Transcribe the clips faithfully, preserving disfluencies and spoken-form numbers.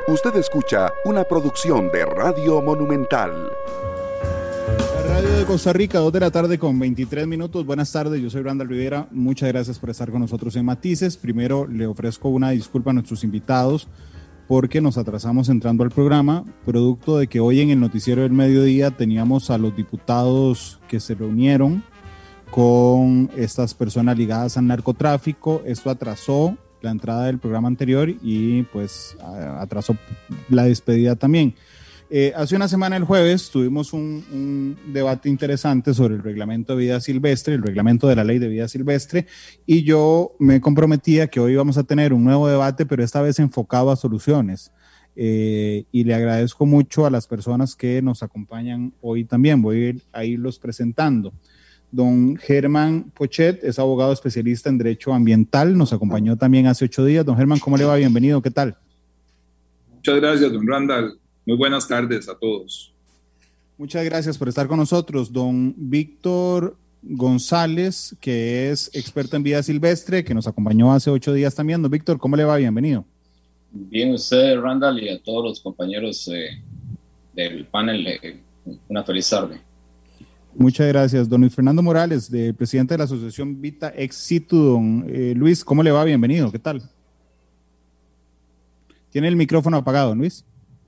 Usted escucha una producción de Radio Monumental. La radio de Costa Rica, dos de la tarde con veintitrés minutos. Buenas tardes, yo soy Randall Rivera. Muchas gracias por estar con nosotros en Matices. Primero le ofrezco una disculpa a nuestros invitados porque nos atrasamos entrando al programa, producto de que hoy en el noticiero del mediodía teníamos a los diputados que se reunieron con estas personas ligadas al narcotráfico. Esto atrasó la entrada del programa anterior y pues atrasó la despedida también. Eh, hace una semana, el jueves, tuvimos un, un debate interesante sobre el reglamento de vida silvestre, el reglamento de la ley de vida silvestre, y yo me comprometía que hoy vamos a tener un nuevo debate, pero esta vez enfocado a soluciones. Eh, y le agradezco mucho a las personas que nos acompañan hoy también. Voy a irlos presentando. Don Germán Pochet es abogado especialista en Derecho Ambiental, nos acompañó también hace ocho días. Don Germán, ¿cómo le va? Bienvenido, ¿qué tal? Muchas gracias, don Randall. Muy buenas tardes a todos. Muchas gracias por estar con nosotros. Don Víctor González, que es experto en vida silvestre, que nos acompañó hace ocho días también. Don Víctor, ¿cómo le va? Bienvenido. Bien, usted, Randall, y a todos los compañeros eh, del panel, eh, una feliz tarde. Muchas gracias. Don Luis Fernando Morales, de, presidente de la Asociación Vita Ex Situ. Don eh, Luis, ¿cómo le va? Bienvenido, ¿qué tal? Tiene el micrófono apagado, Luis.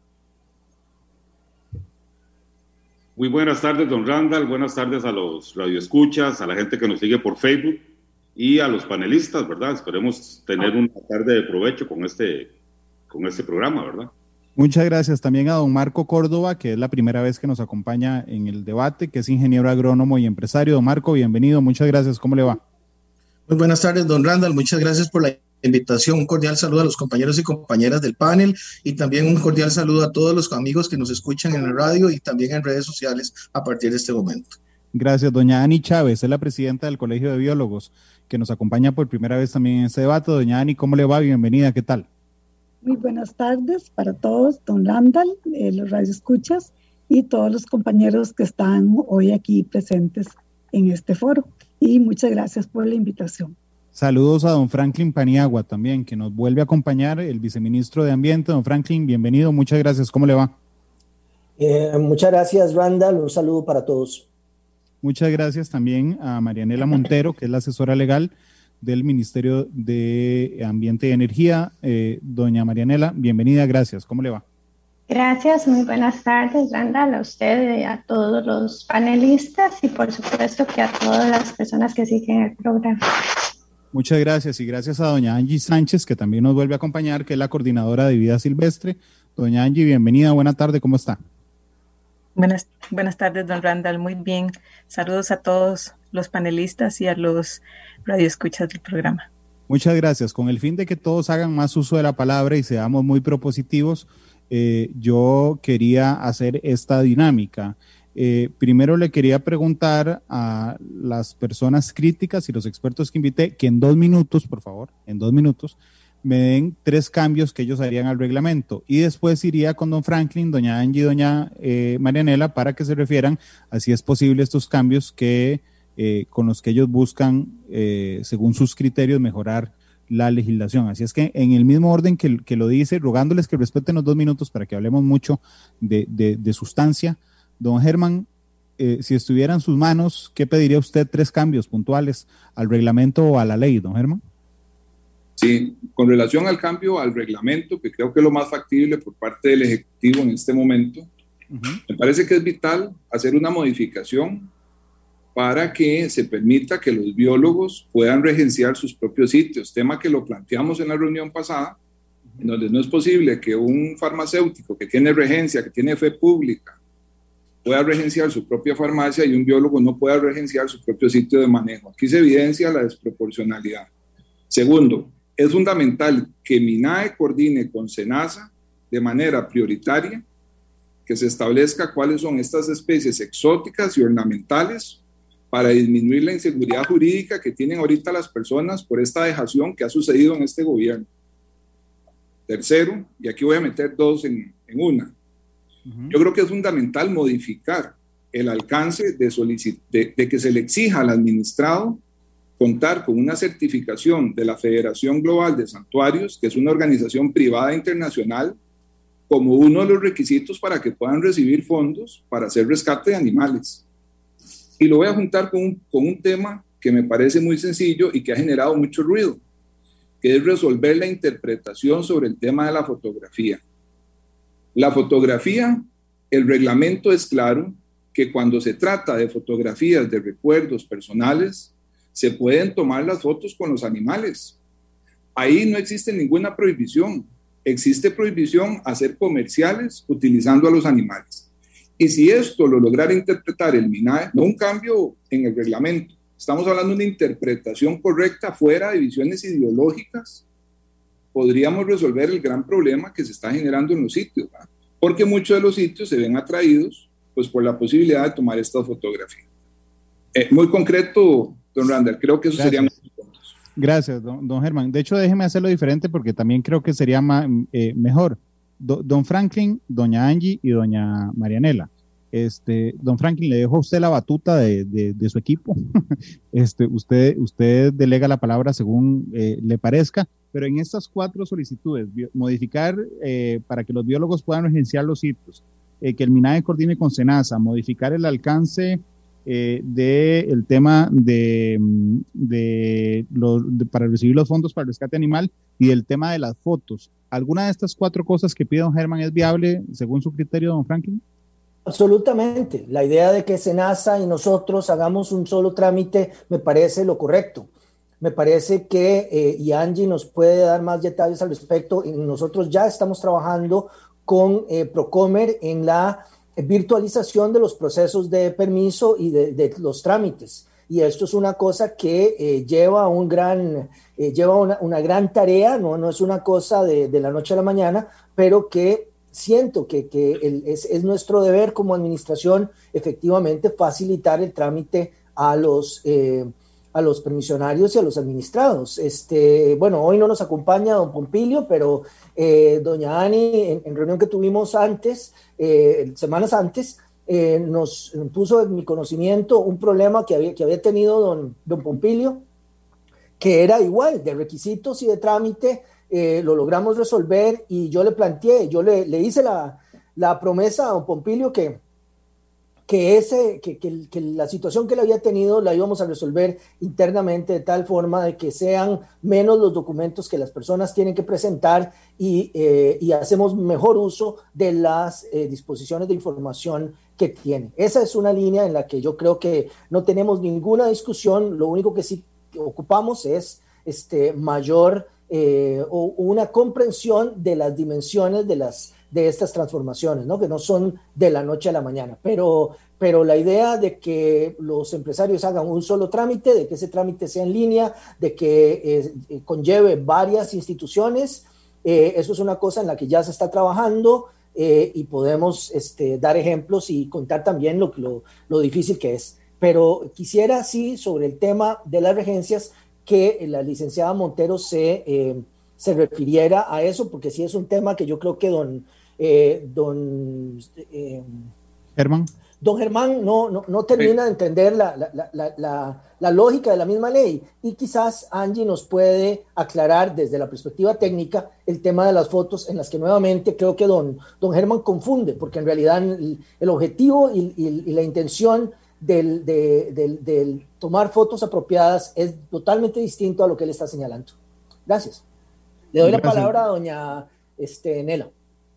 Muy buenas tardes, don Randall. Buenas tardes a los radioescuchas, a la gente que nos sigue por Facebook y a los panelistas, ¿verdad? Esperemos tener una tarde de provecho con este, con este programa, ¿verdad? Muchas gracias también a don Marco Córdoba, que es la primera vez que nos acompaña en el debate, que es ingeniero agrónomo y empresario. Don Marco, bienvenido. Muchas gracias. ¿Cómo le va? Muy buenas tardes, don Randall. Muchas gracias por la invitación. Un cordial saludo a los compañeros y compañeras del panel y también un cordial saludo a todos los amigos que nos escuchan en la radio y también en redes sociales a partir de este momento. Gracias. Doña Ani Chávez es la presidenta del Colegio de Biólogos, que nos acompaña por primera vez también en este debate. Doña Ani, ¿cómo le va? Bienvenida. ¿Qué tal? Muy buenas tardes para todos, don Randall, eh, los radioescuchas y todos los compañeros que están hoy aquí presentes en este foro. Y muchas gracias por la invitación. Saludos a don Franklin Paniagua también, que nos vuelve a acompañar, el viceministro de Ambiente. Don Franklin, bienvenido, muchas gracias. ¿Cómo le va? Eh, muchas gracias, Randall. Un saludo para todos. Muchas gracias también a Marianela Montero, que es la asesora legal del Ministerio de Ambiente y Energía. Eh, doña Marianela, bienvenida, gracias. ¿Cómo le va? Gracias, muy buenas tardes, Randall, a usted, a todos los panelistas y por supuesto que a todas las personas que siguen el programa. Muchas gracias y gracias a doña Angie Sánchez, que también nos vuelve a acompañar, que es la coordinadora de vida silvestre. Doña Angie, bienvenida, buena tarde, ¿cómo está? Buenas, buenas tardes, don Randall, muy bien. Saludos a todos los panelistas y a los radioescuchas del programa. Muchas gracias. Con el fin de que todos hagan más uso de la palabra y seamos muy propositivos, eh, yo quería hacer esta dinámica. Eh, primero le quería preguntar a las personas críticas y los expertos que invité que en dos minutos, por favor, en dos minutos, me den tres cambios que ellos harían al reglamento. Y después iría con don Franklin, doña Angie y doña eh, Marianela para que se refieran a si es posible estos cambios que eh, con los que ellos buscan, eh, según sus criterios, mejorar la legislación. Así es que en el mismo orden que, que lo dice, rogándoles que respeten los dos minutos para que hablemos mucho de, de, de sustancia. Don Germán, eh, si estuviera en sus manos, ¿qué pediría usted tres cambios puntuales al reglamento o a la ley, don Germán? Sí, con relación al cambio al reglamento, que creo que es lo más factible por parte del Ejecutivo en este momento, uh-huh. me parece que es vital hacer una modificación para que se permita que los biólogos puedan regenciar sus propios sitios, tema que lo planteamos en la reunión pasada, uh-huh. en donde no es posible que un farmacéutico que tiene regencia, que tiene fe pública, pueda regenciar su propia farmacia y un biólogo no pueda regenciar su propio sitio de manejo. Aquí se evidencia la desproporcionalidad. Segundo, es fundamental que MINAE coordine con SENASA de manera prioritaria que se establezca cuáles son estas especies exóticas y ornamentales para disminuir la inseguridad jurídica que tienen ahorita las personas por esta dejación que ha sucedido en este gobierno. Tercero, y aquí voy a meter dos en, en una, uh-huh. yo creo que es fundamental modificar el alcance de, solicit- de, de que se le exija al administrado contar con una certificación de la Federación Global de Santuarios, que es una organización privada internacional como uno de los requisitos para que puedan recibir fondos para hacer rescate de animales. Y lo voy a juntar con un, con un tema que me parece muy sencillo y que ha generado mucho ruido, que es resolver la interpretación sobre el tema de la fotografía. La fotografía, el reglamento es claro que cuando se trata de fotografías de recuerdos personales, se pueden tomar las fotos con los animales. Ahí no existe ninguna prohibición. Existe prohibición a hacer comerciales utilizando a los animales. Y si esto lo lograra interpretar el MINAE, no un cambio en el reglamento, estamos hablando de una interpretación correcta fuera de visiones ideológicas, podríamos resolver el gran problema que se está generando en los sitios, ¿verdad? Porque muchos de los sitios se ven atraídos pues, por la posibilidad de tomar estas fotografías. Eh, muy concreto, don Randall, creo que eso Gracias. sería muy puntos. Gracias, don, don Germán. De hecho, déjeme hacerlo diferente porque también creo que sería ma, eh, mejor. Do, don Franklin, doña Angie y doña Marianela. Este, don Franklin, le dejo a usted la batuta de, de, de su equipo. este, usted, usted delega la palabra según eh, le parezca, pero en estas cuatro solicitudes, bio, modificar eh, para que los biólogos puedan regenciar los sitios, eh, que el MINAE coordine con SENASA, modificar el alcance eh, del tema de, de, lo, de para recibir los fondos para el rescate animal y del tema de las fotos. ¿Alguna de estas cuatro cosas que pide don Germán es viable según su criterio, don Franklin? Absolutamente. La idea de que SENASA y nosotros hagamos un solo trámite me parece lo correcto. Me parece que, eh, y Angie nos puede dar más detalles al respecto, y nosotros ya estamos trabajando con eh, Procomer en la virtualización de los procesos de permiso y de, de los trámites. Y esto es una cosa que eh, lleva, un gran, eh, lleva una, una gran tarea, no, no es una cosa de, de la noche a la mañana, pero que siento que, que el, es, es nuestro deber como administración efectivamente facilitar el trámite a los, eh, a los permisionarios y a los administrados. Este, bueno, hoy no nos acompaña don Pompilio, pero eh, doña Ani, en, en reunión que tuvimos antes, eh, semanas antes, eh, nos puso en mi conocimiento un problema que había, que había tenido don, don Pompilio, que era igual, de requisitos y de trámite. Eh, lo logramos resolver y yo le planteé, yo le, le hice la, la promesa a don Pompilio que, que, ese, que, que, que la situación que le había tenido la íbamos a resolver internamente de tal forma de que sean menos los documentos que las personas tienen que presentar y, eh, y hacemos mejor uso de las eh, disposiciones de información que tiene. Esa es una línea en la que yo creo que no tenemos ninguna discusión, lo único que sí ocupamos es este, mayor Eh, o una comprensión de las dimensiones de, las, de estas transformaciones, ¿no? Que no son de la noche a la mañana, pero, pero la idea de que los empresarios hagan un solo trámite, de que ese trámite sea en línea, de que eh, conlleve varias instituciones, eh, eso es una cosa en la que ya se está trabajando eh, y podemos este, dar ejemplos y contar también lo, lo, lo difícil que es. Pero quisiera, sí, sobre el tema de las regencias, que la licenciada Montero se, eh, se refiriera a eso, porque sí es un tema que yo creo que don, eh, don eh, Germán. Don Germán no, no, no termina de entender la, la, la, la, la lógica de la misma ley, y quizás Angie nos puede aclarar desde la perspectiva técnica el tema de las fotos, en las que nuevamente creo que don, don Germán confunde, porque en realidad el, el objetivo y, y, y la intención Del, de, del, del tomar fotos apropiadas es totalmente distinto a lo que él está señalando. Gracias. Le doy gracias. La palabra a doña este, Nela.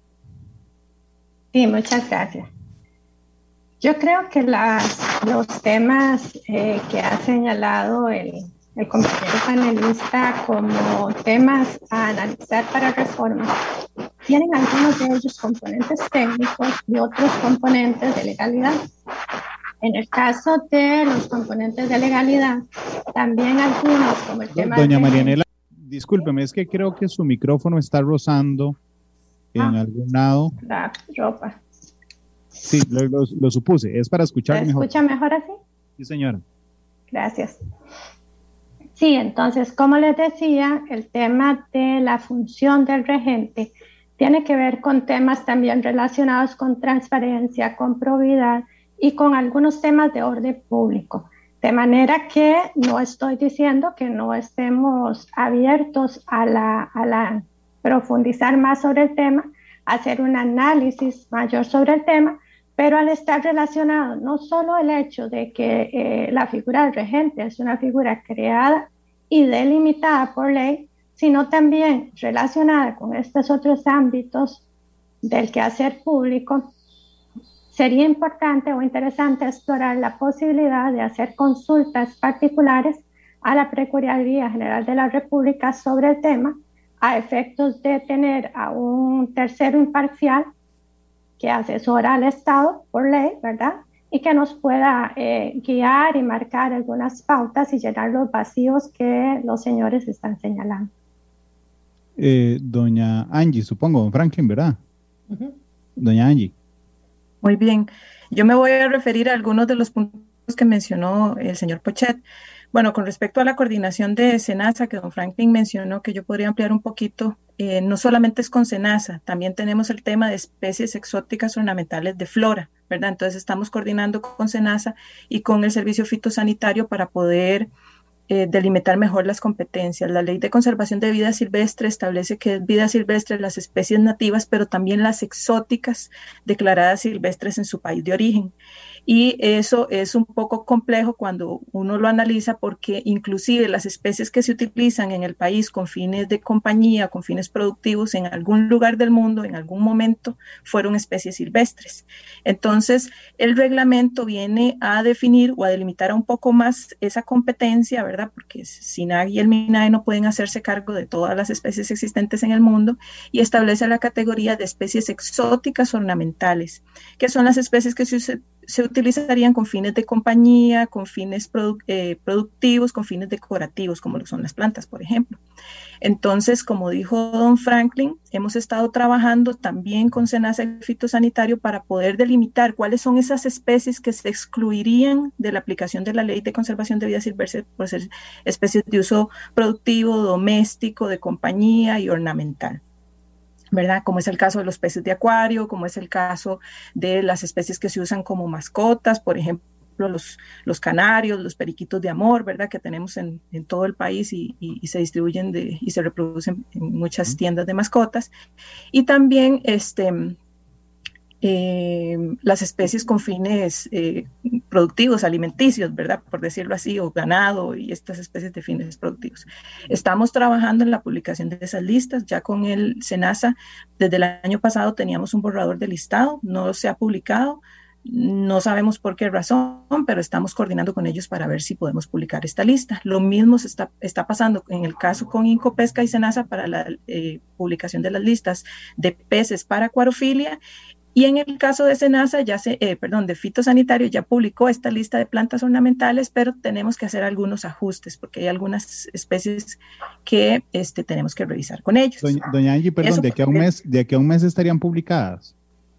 Sí, muchas gracias. Yo creo que las, los temas eh, que ha señalado el, el compañero panelista como temas a analizar para reforma tienen algunos de ellos componentes técnicos y otros componentes de legalidad. En el caso de los componentes de legalidad, también algunos, como el tema Doña de... Marianela, discúlpeme, es que creo que su micrófono está rozando en ah, algún lado. La ropa. Sí, lo, lo, lo supuse, es para escuchar mejor. ¿Se escucha mejor así? Sí, señora. Gracias. Sí, entonces, como les decía, el tema de la función del regente tiene que ver con temas también relacionados con transparencia, con probidad, y con algunos temas de orden público. De manera que no estoy diciendo que no estemos abiertos a la, a la profundizar más sobre el tema. hacer un análisis mayor sobre el tema, pero al estar relacionado no solo el hecho de que eh, la figura del regente es una figura creada y delimitada por ley, sino también relacionada con estos otros ámbitos del quehacer público, sería importante o interesante explorar la posibilidad de hacer consultas particulares a la Procuraduría General de la República sobre el tema, a efectos de tener a un tercero imparcial que asesora al Estado por ley, ¿verdad? Y que nos pueda eh, guiar y marcar algunas pautas y llenar los vacíos que los señores están señalando. Eh, doña Angie, supongo, don Franklin, ¿verdad? Uh-huh. Doña Angie. Muy bien. Yo me voy a referir a algunos de los puntos que mencionó el señor Pochet. Bueno, con respecto a la coordinación de SENASA, que don Franklin mencionó, que yo podría ampliar un poquito, eh, no solamente es con SENASA, también tenemos el tema de especies exóticas ornamentales de flora, ¿verdad? Entonces estamos coordinando con SENASA y con el Servicio Fitosanitario para poder eh, delimitar mejor las competencias. La Ley de Conservación de Vida Silvestre establece que es vida silvestre las especies nativas, pero también las exóticas declaradas silvestres en su país de origen. Y eso es un poco complejo cuando uno lo analiza, porque inclusive las especies que se utilizan en el país con fines de compañía, con fines productivos, en algún lugar del mundo, en algún momento, fueron especies silvestres. Entonces, el reglamento viene a definir o a delimitar un poco más esa competencia, ¿verdad? Porque SINAG y el MINAE no pueden hacerse cargo de todas las especies existentes en el mundo, y establece la categoría de especies exóticas ornamentales, que son las especies que se se utilizarían con fines de compañía, con fines produ eh, productivos, con fines decorativos, como lo son las plantas, por ejemplo. Entonces, como dijo don Franklin, hemos estado trabajando también con SENASA y Fitosanitario para poder delimitar cuáles son esas especies que se excluirían de la aplicación de la Ley de Conservación de Vida Silvestre por ser especies de uso productivo, doméstico, de compañía y ornamental, ¿verdad? Como es el caso de los peces de acuario, como es el caso de las especies que se usan como mascotas, por ejemplo, los, los canarios, los periquitos de amor, ¿verdad? Que tenemos en, en todo el país y, y, y se distribuyen de, y se reproducen en muchas tiendas de mascotas. Y también este, eh, las especies con fines eh, productivos, alimenticios, ¿verdad? Por decirlo así, o ganado y estas especies de fines productivos. Estamos trabajando en la publicación de esas listas, ya con el SENASA. Desde el año pasado teníamos un borrador de listado, no se ha publicado, no sabemos por qué razón, pero estamos coordinando con ellos para ver si podemos publicar esta lista. Lo mismo se está, está pasando en el caso con Incopesca y SENASA para la eh, publicación de las listas de peces para acuariofilia. Y en el caso de SENASA, ya se, eh, perdón, de Fitosanitario, ya publicó esta lista de plantas ornamentales, pero tenemos que hacer algunos ajustes porque hay algunas especies que este, tenemos que revisar con ellos. Doña, doña Angie, perdón, Eso, ¿de aquí a un mes, de aquí a un mes estarían publicadas?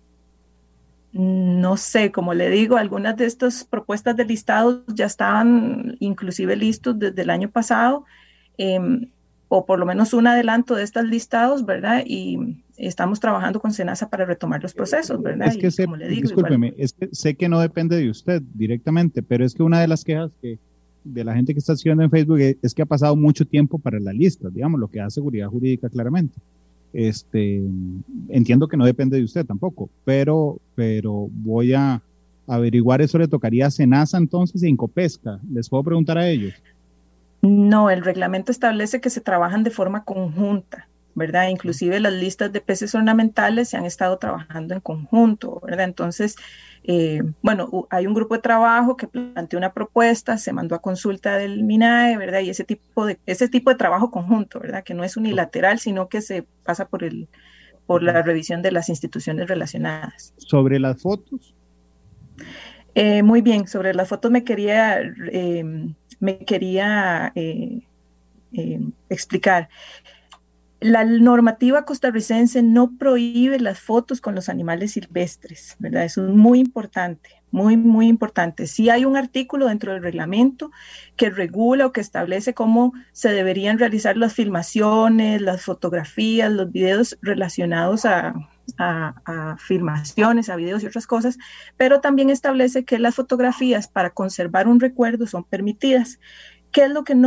No sé, como le digo, algunas de estas propuestas de listados ya estaban inclusive listos desde el año pasado, eh, o por lo menos un adelanto de estos listados, ¿verdad? Y estamos trabajando con SENASA para retomar los procesos, ¿verdad? Es que y sé, como le digo, discúlpeme, igual, es que sé que no depende de usted directamente, pero es que una de las quejas que de la gente que está escribiendo en Facebook es, es que ha pasado mucho tiempo para la lista, digamos, lo que da seguridad jurídica claramente. Este, entiendo que no depende de usted tampoco, pero, pero voy a averiguar eso. Le tocaría a SENASA entonces e Incopesca. ¿Les puedo preguntar a ellos? No, el reglamento establece que se trabajan de forma conjunta, ¿verdad? Inclusive las listas de peces ornamentales se han estado trabajando en conjunto, ¿verdad? Entonces, eh, bueno, hay un grupo de trabajo que planteó una propuesta, se mandó a consulta del MINAE, ¿verdad? Y ese tipo de, ese tipo de trabajo conjunto, ¿verdad? Que no es unilateral, sino que se pasa por, el, por la revisión de las instituciones relacionadas. ¿Sobre las fotos? Eh, muy bien, sobre las fotos me quería... Eh, me quería eh, eh, explicar. La normativa costarricense no prohíbe las fotos con los animales silvestres, ¿verdad? Eso es muy importante, muy, muy importante. Sí hay un artículo dentro del reglamento que regula o que establece cómo se deberían realizar las filmaciones, las fotografías, los videos relacionados a, a, a filmaciones, a videos y otras cosas, pero también establece que las fotografías para conservar un recuerdo son permitidas. ¿Qué es lo que no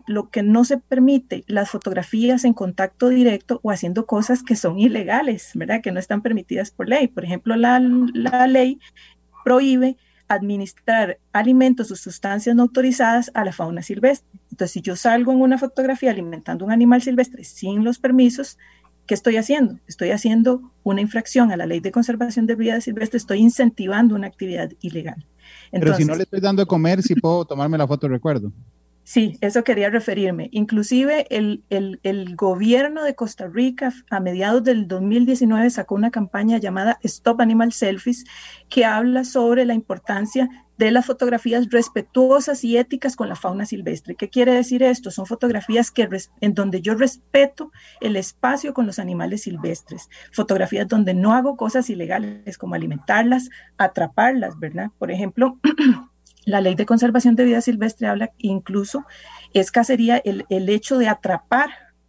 lo que no se permite, las fotografías en contacto directo o haciendo cosas que son ilegales, ¿verdad? Que no están permitidas por ley. Por ejemplo, la, la ley prohíbe administrar alimentos o sustancias no autorizadas a la fauna silvestre. Entonces, si yo salgo en una fotografía alimentando un animal silvestre sin los permisos, ¿qué estoy haciendo? Estoy haciendo una infracción a la ley de conservación de vida silvestre, estoy incentivando una actividad ilegal. Entonces, pero si no le estoy dando de comer, sí puedo tomarme la foto de recuerdo. Sí, eso quería referirme. Inclusive el, el, el gobierno de Costa Rica a mediados del dos mil diecinueve sacó una campaña llamada Stop Animal Selfies, que habla sobre la importancia de las fotografías respetuosas y éticas con la fauna silvestre. ¿Qué quiere decir esto? Son fotografías que en donde yo respeto el espacio con los animales silvestres, fotografías donde no hago cosas ilegales como alimentarlas, atraparlas, ¿verdad? Por ejemplo, la ley de conservación de vida silvestre habla incluso, es cacería el, el hecho de atrapar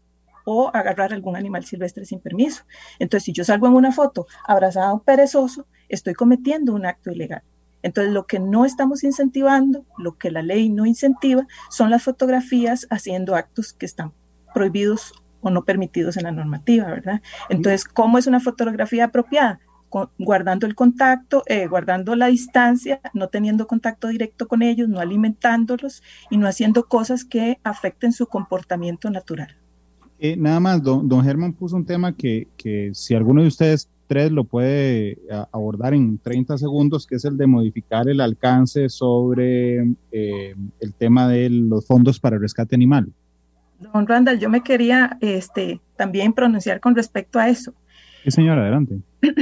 o agarrar algún animal silvestre sin permiso. Entonces, si yo salgo en una foto abrazada a un perezoso, estoy cometiendo un acto ilegal. Entonces, lo que no estamos incentivando, lo que la ley no incentiva, son las fotografías haciendo actos que están prohibidos o no permitidos en la normativa, ¿verdad? Entonces, ¿cómo es una fotografía apropiada? Guardando el contacto, eh, guardando la distancia, no teniendo contacto directo con ellos, no alimentándolos y no haciendo cosas que afecten su comportamiento natural. Eh, nada más, don, don Germán puso un tema que, que si alguno de ustedes tres lo puede a, abordar en treinta segundos, que es el de modificar el alcance sobre eh, el tema de los fondos para el rescate animal. Don Randall, yo me quería este, también pronunciar con respecto a eso. Sí, señora, adelante.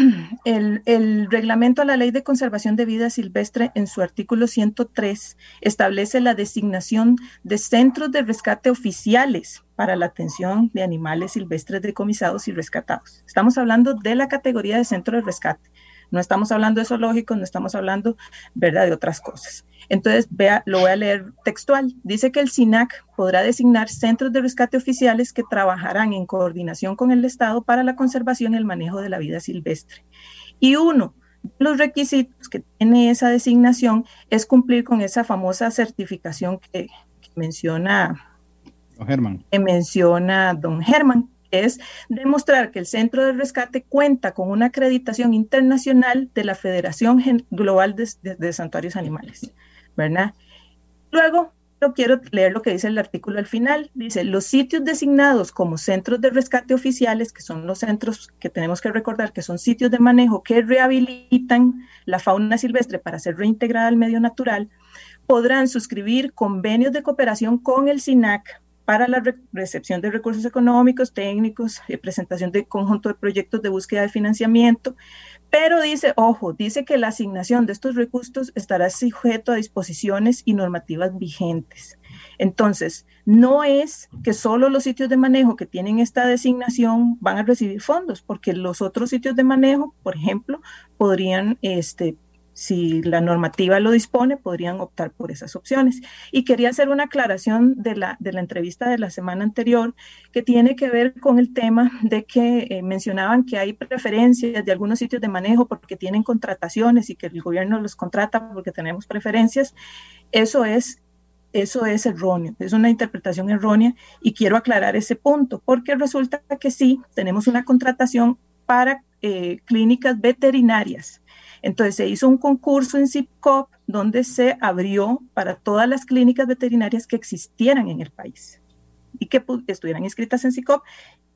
El, el reglamento a la Ley de Conservación de Vida Silvestre en su artículo ciento tres establece la designación de centros de rescate oficiales para la atención de animales silvestres decomisados y rescatados. Estamos hablando de la categoría de centro de rescate. No estamos hablando de zoológicos, no estamos hablando, ¿verdad?, de otras cosas. Entonces, vea, lo voy a leer textual. Dice que el SINAC podrá designar centros de rescate oficiales que trabajarán en coordinación con el Estado para la conservación y el manejo de la vida silvestre. Y uno de los requisitos que tiene esa designación es cumplir con esa famosa certificación que, que menciona don Germán. Que menciona don Germán. Es demostrar que el centro de rescate cuenta con una acreditación internacional de la Federación Global de, de, de Santuarios Animales, ¿verdad? Luego, yo quiero leer lo que dice el artículo al final. Dice, los sitios designados como centros de rescate oficiales, que son los centros que tenemos que recordar que son sitios de manejo que rehabilitan la fauna silvestre para ser reintegrada al medio natural, podrán suscribir convenios de cooperación con el SINAC para la re recepción de recursos económicos, técnicos, eh, presentación de conjunto de proyectos de búsqueda de financiamiento, pero dice, ojo, dice que la asignación de estos recursos estará sujeto a disposiciones y normativas vigentes. Entonces, no es que solo los sitios de manejo que tienen esta designación van a recibir fondos, porque los otros sitios de manejo, por ejemplo, podrían este, si la normativa lo dispone, podrían optar por esas opciones. Y quería hacer una aclaración de la, de la entrevista de la semana anterior que tiene que ver con el tema de que eh, mencionaban que hay preferencias de algunos sitios de manejo porque tienen contrataciones y que el gobierno los contrata porque tenemos preferencias. Eso es, eso es erróneo, es una interpretación errónea y quiero aclarar ese punto porque resulta que sí, tenemos una contratación para eh, clínicas veterinarias. Entonces se hizo un concurso en SIPCOP donde se abrió para todas las clínicas veterinarias que existieran en el país y que estuvieran inscritas en SIPCOP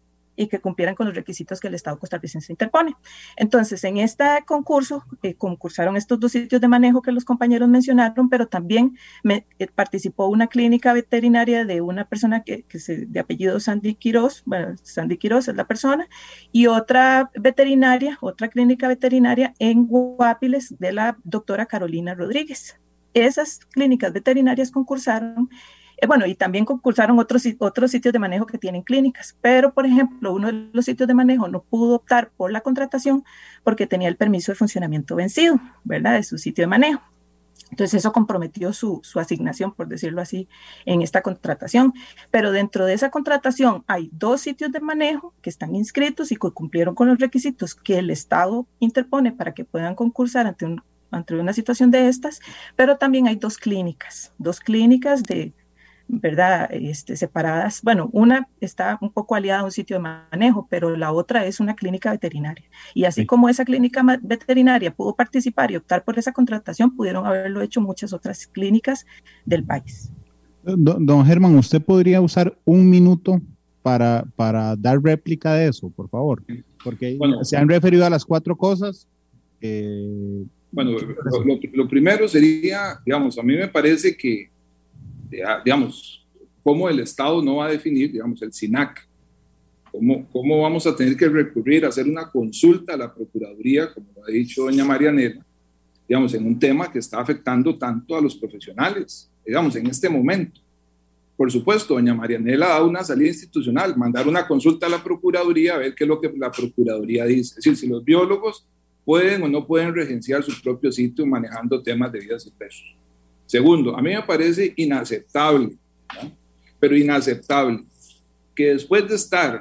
y que cumplieran con los requisitos que el Estado costarricense interpone. Entonces, en este concurso, eh, concursaron estos dos sitios de manejo que los compañeros mencionaron, pero también me, eh, participó una clínica veterinaria de una persona que, que se, de apellido Sandy Quiroz, bueno, Sandy Quiroz es la persona, y otra veterinaria, otra clínica veterinaria en Guapiles de la doctora Carolina Rodríguez. Esas clínicas veterinarias concursaron. Eh, bueno, y también concursaron otros, otros sitios de manejo que tienen clínicas, pero por ejemplo, uno de los sitios de manejo no pudo optar por la contratación porque tenía el permiso de funcionamiento vencido, ¿verdad?, de su sitio de manejo. Entonces eso comprometió su, su asignación, por decirlo así, en esta contratación. Pero dentro de esa contratación hay dos sitios de manejo que están inscritos y que cumplieron con los requisitos que el Estado interpone para que puedan concursar ante, un, ante una situación de estas, pero también hay dos clínicas, dos clínicas de ¿verdad? Este, separadas. Bueno, una está un poco aliada a un sitio de manejo, pero la otra es una clínica veterinaria. Y así sí. como esa clínica veterinaria pudo participar y optar por esa contratación, pudieron haberlo hecho muchas otras clínicas del país. Don, don Germán, ¿usted podría usar un minuto para, para dar réplica de eso, por favor? Porque bueno, se han referido a las cuatro cosas. Eh, bueno, lo, lo, lo primero sería, digamos, a mí me parece que digamos, cómo el Estado no va a definir, digamos, el SINAC, cómo, cómo vamos a tener que recurrir a hacer una consulta a la Procuraduría, como lo ha dicho doña Marianela, digamos, en un tema que está afectando tanto a los profesionales, digamos, en este momento. Por supuesto, doña Marianela da una salida institucional, mandar una consulta a la Procuraduría a ver qué es lo que la Procuraduría dice, es decir, si los biólogos pueden o no pueden regenciar su propio sitio manejando temas de vidas y pesos. Segundo, a mí me parece inaceptable, ¿no? Pero inaceptable, que después de estar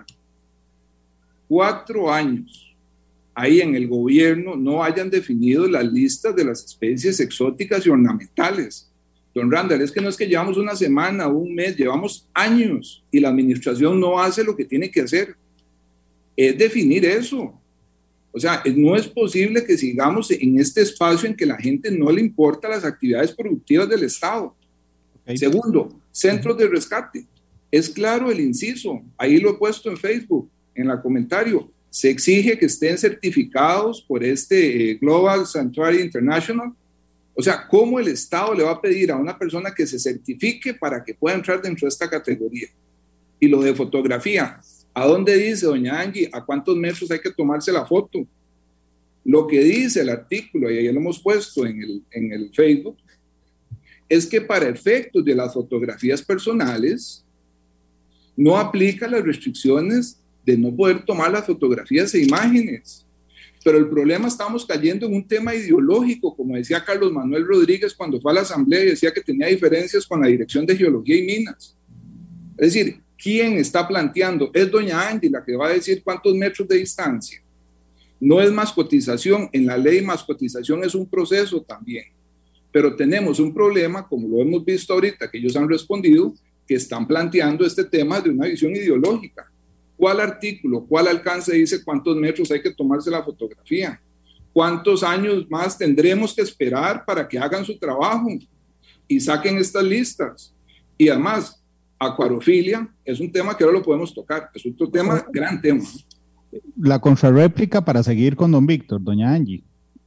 cuatro años ahí en el gobierno no hayan definido las listas de las especies exóticas y ornamentales. Don Randall, es que no es que llevamos una semana o un mes, llevamos años y la administración no hace lo que tiene que hacer. Es definir eso. O sea, no es posible que sigamos en este espacio en que la gente no le importa las actividades productivas del Estado. Okay. Segundo, centros de rescate. Es claro el inciso, ahí lo he puesto en Facebook, en el comentario. Se exige que estén certificados por este eh, Global Sanctuary International. O sea, ¿cómo el Estado le va a pedir a una persona que se certifique para que pueda entrar dentro de esta categoría? Y lo de fotografía. ¿A dónde dice, doña Angie, a cuántos metros hay que tomarse la foto? Lo que dice el artículo, y ahí lo hemos puesto en el, en el Facebook, es que para efectos de las fotografías personales no aplica las restricciones de no poder tomar las fotografías e imágenes. Pero el problema, estamos cayendo en un tema ideológico, como decía Carlos Manuel Rodríguez cuando fue a la asamblea y decía que tenía diferencias con la Dirección de Geología y Minas. Es decir, ¿quién está planteando? Es doña Angie la que va a decir cuántos metros de distancia. No es mascotización, en la ley mascotización es un proceso también, pero tenemos un problema, como lo hemos visto ahorita, que ellos han respondido, que están planteando este tema de una visión ideológica. ¿Cuál artículo, cuál alcance dice cuántos metros hay que tomarse la fotografía? ¿Cuántos años más tendremos que esperar para que hagan su trabajo y saquen estas listas? Y además, acuariofilia es un tema que ahora lo podemos tocar, es otro tema, gran tema. La contrarréplica para seguir con don Víctor, doña Angie.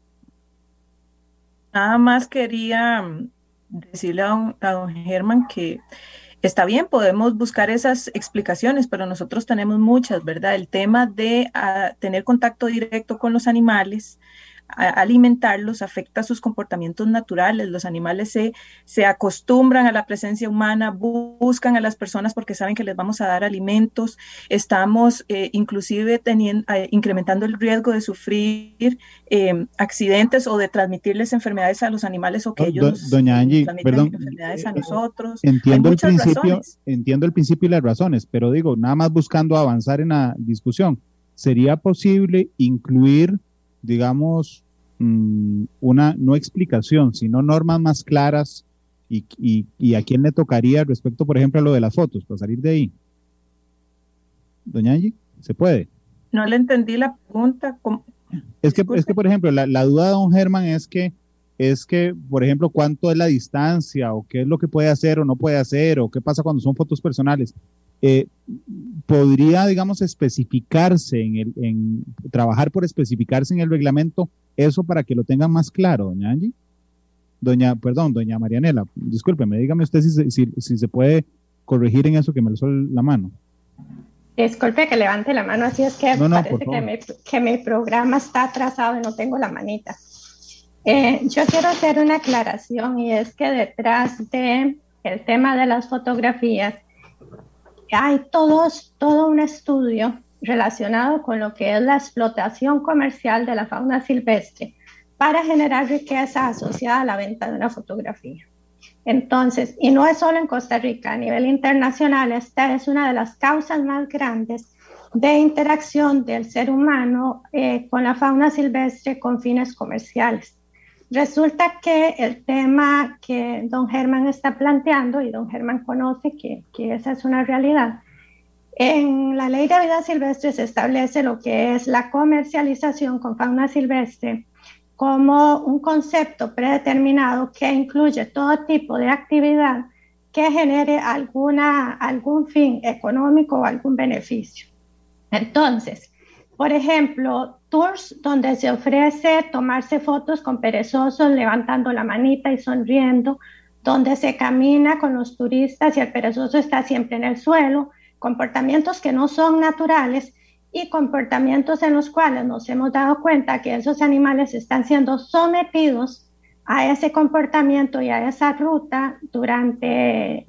Nada más quería decirle a don, a don Germán que está bien, podemos buscar esas explicaciones, pero nosotros tenemos muchas, ¿verdad? El tema de uh, tener contacto directo con los animales, alimentarlos, afecta sus comportamientos naturales. Los animales se, se acostumbran a la presencia humana, buscan a las personas porque saben que les vamos a dar alimentos. Estamos eh, inclusive teniendo, eh, incrementando el riesgo de sufrir eh, accidentes o de transmitirles enfermedades a los animales o que Do, ellos nos, doña Angie, transmiten perdón, enfermedades a nosotros. Entiendo el principio, razones. entiendo el principio y las razones, pero digo, nada más buscando avanzar en la discusión, ¿sería posible incluir, digamos, una no explicación, sino normas más claras y, y, y a quién le tocaría respecto, por ejemplo, a lo de las fotos, para salir de ahí? Doña Angie, ¿se puede? No le entendí la pregunta. ¿Cómo? Es que, es que, por ejemplo, la, la duda de don Germán es que, es que, por ejemplo, cuánto es la distancia o qué es lo que puede hacer o no puede hacer o qué pasa cuando son fotos personales. Eh, podría, digamos, especificarse en el, en trabajar por especificarse en el reglamento eso para que lo tengan más claro, doña Angie. Doña, perdón, doña Marianela, discúlpeme, dígame usted si, si, si se puede corregir en eso que me alzó la mano. Disculpe que levante la mano, así es que no, no, parece que mi, que mi programa está atrasado y no tengo la manita. Eh, yo quiero hacer una aclaración, y es que detrás de el tema de las fotografías hay todos, todo un estudio relacionado con lo que es la explotación comercial de la fauna silvestre para generar riqueza asociada a la venta de una fotografía. Entonces, y no es solo en Costa Rica, a nivel internacional, esta es una de las causas más grandes de interacción del ser humano eh, con la fauna silvestre con fines comerciales. resulta que el tema que don Germán está planteando, y don Germán conoce que, que esa es una realidad, en la Ley de Vida Silvestre se establece lo que es la comercialización con fauna silvestre como un concepto predeterminado que incluye todo tipo de actividad que genere alguna, algún fin económico o algún beneficio. Entonces, por ejemplo, tours donde se ofrece tomarse fotos con perezosos levantando la manita y sonriendo, donde se camina con los turistas y el perezoso está siempre en el suelo, comportamientos que no son naturales y comportamientos en los cuales nos hemos dado cuenta que esos animales están siendo sometidos a ese comportamiento y a esa ruta durante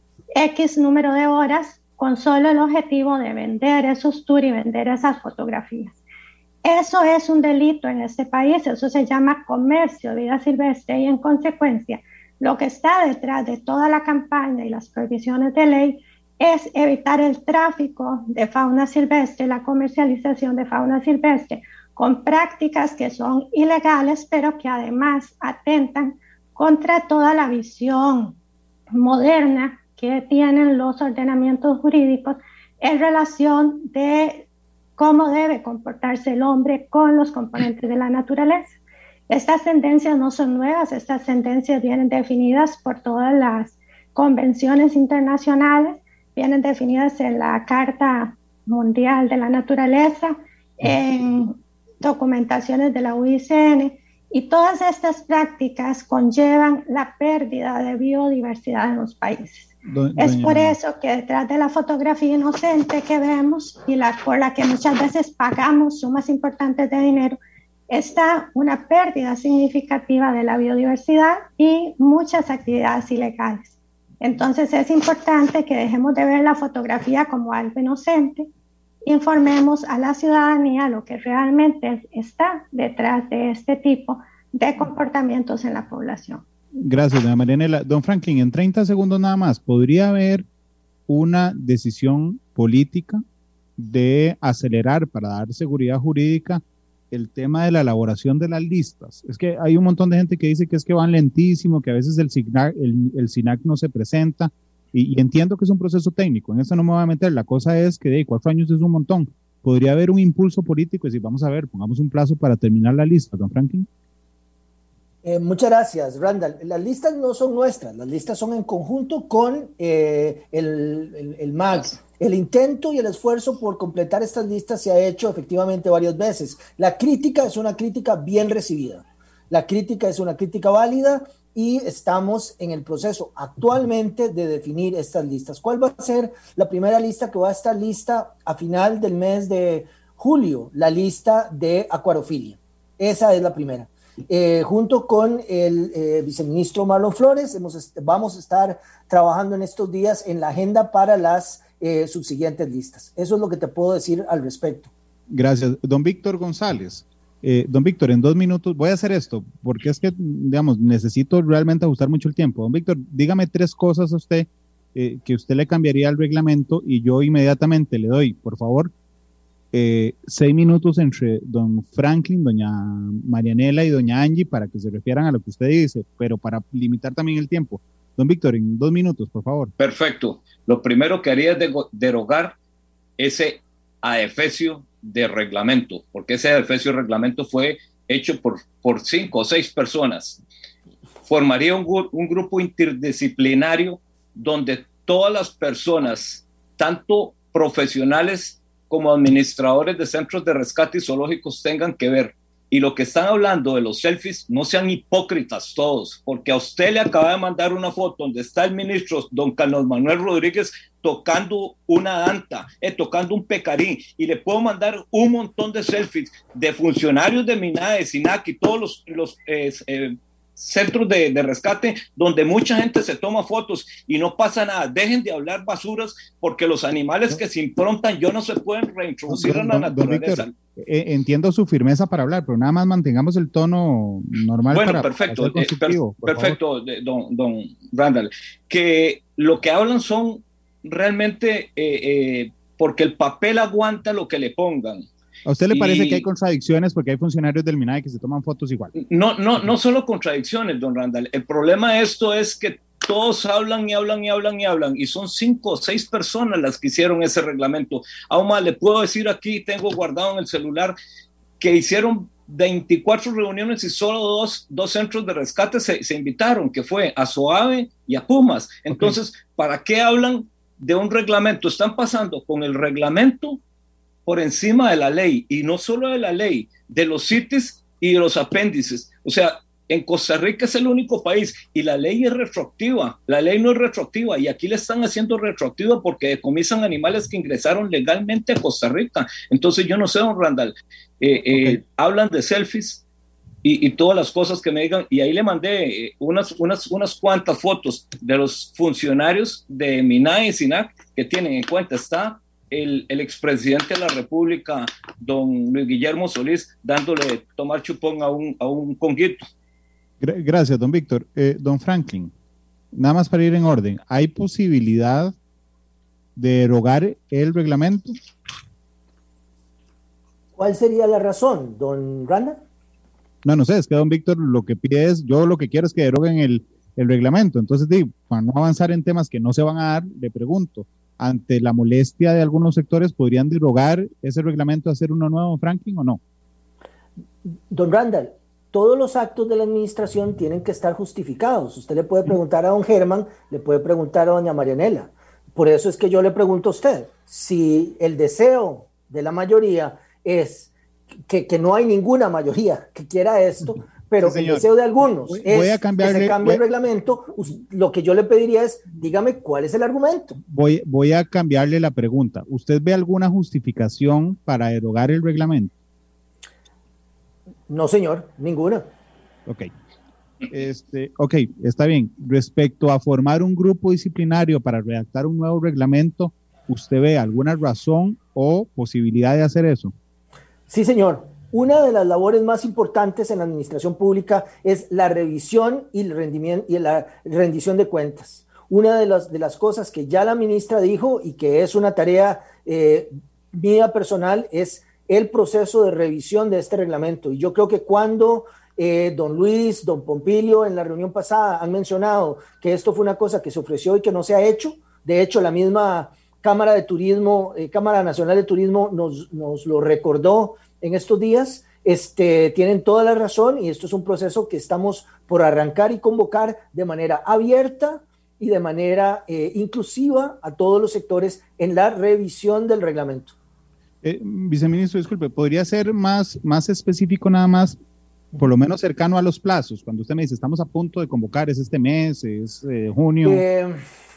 X número de horas con solo el objetivo de vender esos tours y vender esas fotografías. Eso es un delito en este país, eso se llama comercio de vida silvestre y en consecuencia lo que está detrás de toda la campaña y las prohibiciones de ley es evitar el tráfico de fauna silvestre, la comercialización de fauna silvestre con prácticas que son ilegales, pero que además atentan contra toda la visión moderna que tienen los ordenamientos jurídicos en relación de cómo debe comportarse el hombre con los componentes de la naturaleza. Estas tendencias no son nuevas, estas tendencias vienen definidas por todas las convenciones internacionales, vienen definidas en la Carta Mundial de la Naturaleza, en documentaciones de la U I C N, y todas estas prácticas conllevan la pérdida de biodiversidad en los países. Do, es doña... por eso que detrás de la fotografía inocente que vemos y la, por la que muchas veces pagamos sumas importantes de dinero, está una pérdida significativa de la biodiversidad y muchas actividades ilegales. Entonces es importante que dejemos de ver la fotografía como algo inocente, informemos a la ciudadanía lo que realmente está detrás de este tipo de comportamientos en la población. Gracias, doña Marianela. Don Franklin, en treinta segundos nada más, ¿podría haber una decisión política de acelerar para dar seguridad jurídica el tema de la elaboración de las listas? Es que hay un montón de gente que dice que es que van lentísimo, que a veces el SINAC, el, el SINAC no se presenta, y, y entiendo que es un proceso técnico, en eso no me voy a meter, la cosa es que de cuatro años es un montón. ¿Podría haber un impulso político y decir, vamos a ver, pongamos un plazo para terminar la lista, don Franklin? Eh, muchas gracias, Randall. Las listas no son nuestras, las listas son en conjunto con eh, el, el, el M A G. El intento y el esfuerzo por completar estas listas se ha hecho efectivamente varias veces. La crítica es una crítica bien recibida. La crítica es una crítica válida y estamos en el proceso actualmente de definir estas listas. ¿Cuál va a ser la primera lista que va a estar lista a final del mes de julio? La lista de acuariofilia. Esa es la primera. Eh, junto con el eh, viceministro Marlon Flores, hemos, vamos a estar trabajando en estos días en la agenda para las eh, subsiguientes listas. Eso es lo que te puedo decir al respecto. Gracias. Don Víctor González. Eh, don Víctor, en dos minutos voy a hacer esto, porque es que, digamos, necesito realmente ajustar mucho el tiempo. Don Víctor, dígame tres cosas a usted eh, que usted le cambiaría al reglamento y yo inmediatamente le doy, por favor, Eh, seis minutos entre don Franklin, doña Marianela y doña Angie para que se refieran a lo que usted dice, pero para limitar también el tiempo. Don Víctor, en dos minutos, por favor. Perfecto. Lo primero que haría es de, derogar ese adefesio de reglamento, porque ese adefesio de reglamento fue hecho por, por cinco o seis personas. Formaría un, un grupo interdisciplinario donde todas las personas, tanto profesionales como administradores de centros de rescate y zoológicos, tengan que ver. Y lo que están hablando de los selfies, no sean hipócritas todos, porque a usted le acaba de mandar una foto donde está el ministro don Carlos Manuel Rodríguez tocando una anta, eh, tocando un pecarín, y le puedo mandar un montón de selfies de funcionarios de MINADE, SINAC y todos los, los eh, eh, centros de, de rescate donde mucha gente se toma fotos y no pasa nada. Dejen de hablar basuras, porque los animales que se improntan ya no se pueden reintroducir don, en la don, naturaleza. Don Víctor, eh, entiendo su firmeza para hablar, pero nada más mantengamos el tono normal. Bueno, para, perfecto, para eh, per, perfecto, don, don Randall, que lo que hablan son realmente eh, eh, porque el papel aguanta lo que le pongan. ¿A usted le parece y, que hay contradicciones porque hay funcionarios del MINAE que se toman fotos igual? No, no, no solo contradicciones, don Randall. El problema de esto es que todos hablan y hablan y hablan y hablan, y son cinco o seis personas las que hicieron ese reglamento. Aún más, le puedo decir aquí, tengo guardado en el celular, que hicieron veinticuatro reuniones y solo dos, dos centros de rescate se, se invitaron, que fue a SOAVE y a Pumas. Entonces, okay, ¿para qué hablan de un reglamento? Están pasando con el reglamento por encima de la ley, y no solo de la ley, de los C I T E S y de los apéndices. O sea, en Costa Rica es el único país, y la ley es retroactiva, la ley no es retroactiva, y aquí le están haciendo retroactiva porque decomisan animales que ingresaron legalmente a Costa Rica. Entonces yo no sé, don Randall, eh, okay. eh, hablan de selfies y, y todas las cosas que me digan, y ahí le mandé eh, unas, unas, unas cuantas fotos de los funcionarios de MINAE y SINAC que tienen en cuenta. Está el, el expresidente de la República, don Luis Guillermo Solís, dándole tomar chupón a un, a un conguito. Gracias, don Víctor. Eh, don Franklin, nada más para ir en orden, ¿hay posibilidad de derogar el reglamento? ¿Cuál sería la razón, don Randa? No, no sé, es que don Víctor lo que pide es, yo lo que quiero es que deroguen el, el reglamento. Entonces, digo, para no avanzar en temas que no se van a dar, le pregunto, ante la molestia de algunos sectores, ¿podrían derogar ese reglamento, hacer uno nuevo, Franklin, o no? Don Randall, todos los actos de la administración tienen que estar justificados. Usted le puede preguntar a don Germán, le puede preguntar a doña Marianela. Por eso es que yo le pregunto a usted, si el deseo de la mayoría es que, que no hay ninguna mayoría que quiera esto, pero sí, el deseo de algunos voy, es voy a que se cambie voy, el reglamento, lo que yo le pediría es, dígame cuál es el argumento. Voy, voy a cambiarle la pregunta. ¿Usted ve alguna justificación para derogar el reglamento? No, señor, ninguna. Ok. Este, ok, está bien. Respecto a formar un grupo disciplinario para redactar un nuevo reglamento, ¿usted ve alguna razón o posibilidad de hacer eso? Sí, señor. Una de las labores más importantes en la administración pública es la revisión y el rendimiento y la rendición de cuentas. Una de las, de las cosas que ya la ministra dijo y que es una tarea eh, mía personal es el proceso de revisión de este reglamento. Y yo creo que cuando eh, don Luis, don Pompilio en la reunión pasada han mencionado que esto fue una cosa que se ofreció y que no se ha hecho, de hecho la misma Cámara de Turismo, eh, Cámara Nacional de Turismo nos, nos lo recordó en estos días, este, tienen toda la razón y esto es un proceso que estamos por arrancar y convocar de manera abierta y de manera eh, inclusiva a todos los sectores en la revisión del reglamento. Eh, viceministro, disculpe, ¿podría ser más, más específico nada más, por lo menos cercano a los plazos? Cuando usted me dice, estamos a punto de convocar, ¿es este mes, es eh, junio? Eh,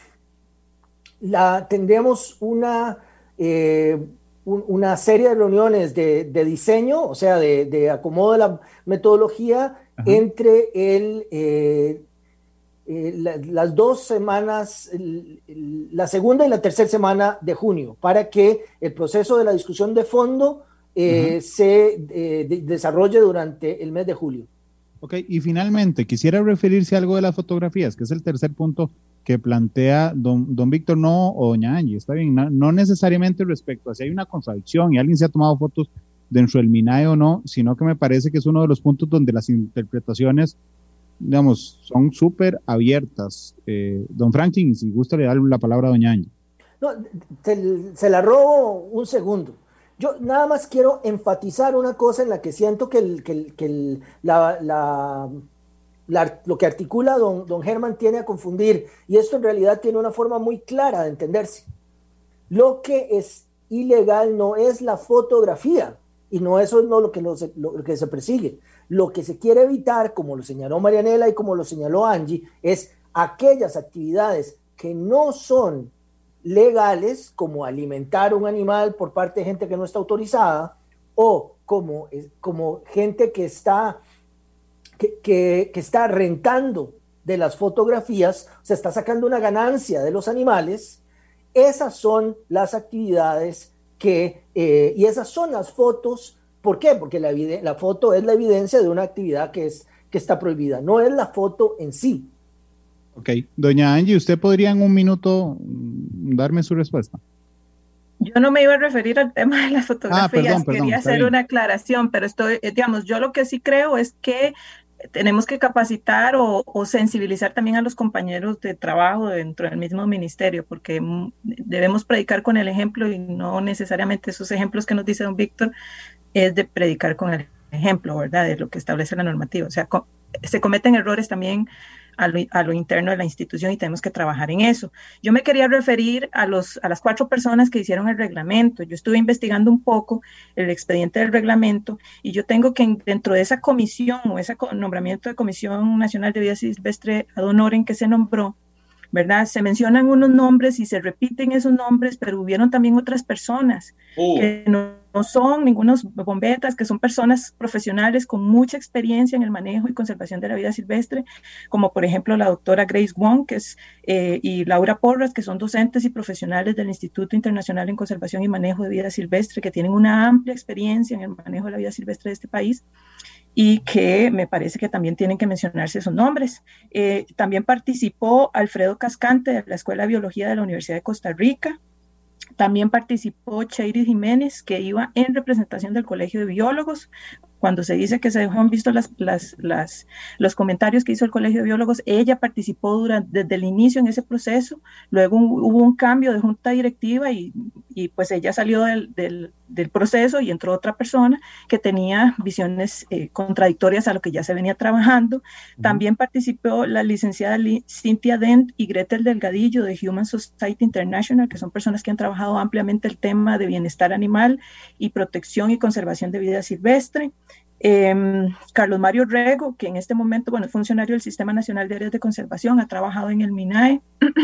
la, tendremos una, eh, un, una serie de reuniones de, de diseño, o sea, de, de acomodo de la metodología. Ajá. Entre el... Eh, Eh, la, las dos semanas, el, el, la segunda y la tercera semana de junio, para que el proceso de la discusión de fondo eh, uh-huh. se eh, de, desarrolle durante el mes de julio. Ok, y finalmente, quisiera referirse a algo de las fotografías, que es el tercer punto que plantea don, don Víctor, no, o doña Angie, está bien, no, no necesariamente respecto a si hay una contradicción y alguien se ha tomado fotos dentro del MINAE o no, sino que me parece que es uno de los puntos donde las interpretaciones, digamos, son súper abiertas. Eh, don Franklin, si gusta le dar la palabra a doña Angie. No, se, se la robo un segundo. Yo nada más quiero enfatizar una cosa en la que siento que, el, que, el, que el, la, la, la, lo que articula don, don Germán tiene a confundir, y esto en realidad tiene una forma muy clara de entenderse. Lo que es ilegal no es la fotografía, y no eso es no lo, que lo, lo que se persigue. Lo que se quiere evitar, como lo señaló Marianela y como lo señaló Angie, es aquellas actividades que no son legales, como alimentar un animal por parte de gente que no está autorizada, o como, como gente que está, que, que, que está rentando de las fotografías, o sea, está sacando una ganancia de los animales. Esas son las actividades que, eh, y esas son las fotos. ¿Por qué? Porque la, la foto es la evidencia de una actividad que, es, que está prohibida, no es la foto en sí. Ok, doña Angie, ¿usted podría en un minuto darme su respuesta? Yo no me iba a referir al tema de las fotografías, ah, perdón, perdón, quería hacer bien. una aclaración, pero estoy, digamos, yo lo que sí creo es que tenemos que capacitar o, o sensibilizar también a los compañeros de trabajo dentro del mismo ministerio, porque debemos predicar con el ejemplo y no necesariamente esos ejemplos que nos dice don Víctor es de predicar con el ejemplo, ¿verdad? De lo que establece la normativa. O sea, co- se cometen errores también a lo, a lo interno de la institución y tenemos que trabajar en eso. Yo me quería referir a, los, a las cuatro personas que hicieron el reglamento. Yo estuve investigando un poco el expediente del reglamento y yo tengo que dentro de esa comisión o ese nombramiento de Comisión Nacional de Vida Silvestre ad honorem que se nombró, ¿verdad? Se mencionan unos nombres y se repiten esos nombres, pero hubieron también otras personas oh. que no, no son ningunos bombetas, que son personas profesionales con mucha experiencia en el manejo y conservación de la vida silvestre, como por ejemplo la doctora Grace Wong, que es, eh, y Laura Porras, que son docentes y profesionales del Instituto Internacional en Conservación y Manejo de Vida Silvestre, que tienen una amplia experiencia en el manejo de la vida silvestre de este país, y que me parece que también tienen que mencionarse esos nombres. Eh, también participó Alfredo Cascante de la Escuela de Biología de la Universidad de Costa Rica. También participó Cheiris Jiménez, que iba en representación del Colegio de Biólogos. Cuando se dice que se han visto las, las, las, los comentarios que hizo el Colegio de Biólogos, ella participó durante, desde el inicio en ese proceso. Luego un, hubo un cambio de junta directiva y, y pues ella salió del, del, del proceso y entró otra persona que tenía visiones eh, contradictorias a lo que ya se venía trabajando. Uh-huh. También participó la licenciada Cynthia Dent y Gretel Delgadillo de Human Society International, que son personas que han trabajado ampliamente el tema de bienestar animal y protección y conservación de vida silvestre. Eh, Carlos Mario Rego, que en este momento, bueno, es funcionario del Sistema Nacional de Áreas de Conservación, ha trabajado en el MINAE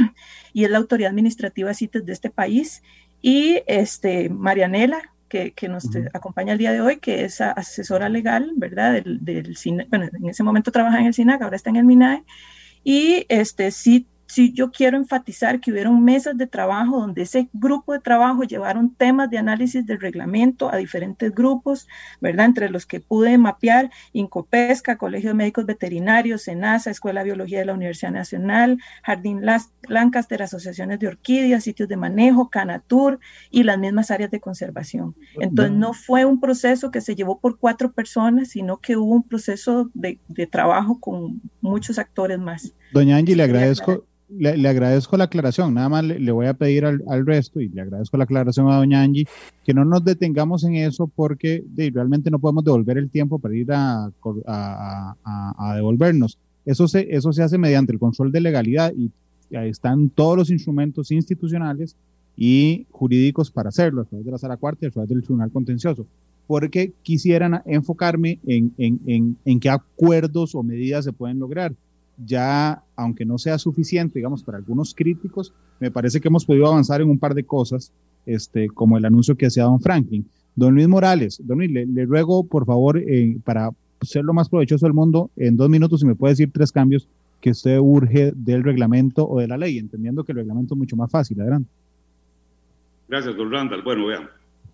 y es la autoridad administrativa CITES de este país, y este, Marianela, que, que nos uh-huh. acompaña el día de hoy, que es asesora legal, ¿verdad? Del, del CINAE, bueno, en ese momento trabaja en el SINAC, ahora está en el MINAE, y este, sí, sí, yo quiero enfatizar que hubieron mesas de trabajo donde ese grupo de trabajo llevaron temas de análisis del reglamento a diferentes grupos, ¿verdad? Entre los que pude mapear Incopesca, Colegio de Médicos Veterinarios, SENASA, Escuela de Biología de la Universidad Nacional, Jardín Las- Lancaster, asociaciones de orquídeas, sitios de manejo, Canatur y las mismas áreas de conservación. Entonces no fue un proceso que se llevó por cuatro personas, sino que hubo un proceso de, de trabajo con muchos actores más. Doña Angie, le agradezco. Le, le agradezco la aclaración, nada más le, le voy a pedir al, al resto y le agradezco la aclaración a doña Angie, que no nos detengamos en eso porque de, realmente no podemos devolver el tiempo para ir a, a, a, a devolvernos. Eso se, eso se hace mediante el control de legalidad y ahí están todos los instrumentos institucionales y jurídicos para hacerlo, a través de la Sala Cuarta y a través del Tribunal Contencioso, porque quisieran enfocarme en, en, en, en qué acuerdos o medidas se pueden lograr. Ya, aunque no sea suficiente, digamos, para algunos críticos, me parece que hemos podido avanzar en un par de cosas, este, como el anuncio que hacía don Franklin. Don Luis Morales, don Luis, le, le ruego, por favor, eh, para ser lo más provechoso del mundo, en dos minutos, si me puede decir tres cambios que usted urge del reglamento o de la ley, entendiendo que el reglamento es mucho más fácil. Adelante. Gracias, don Randall. Bueno, vean,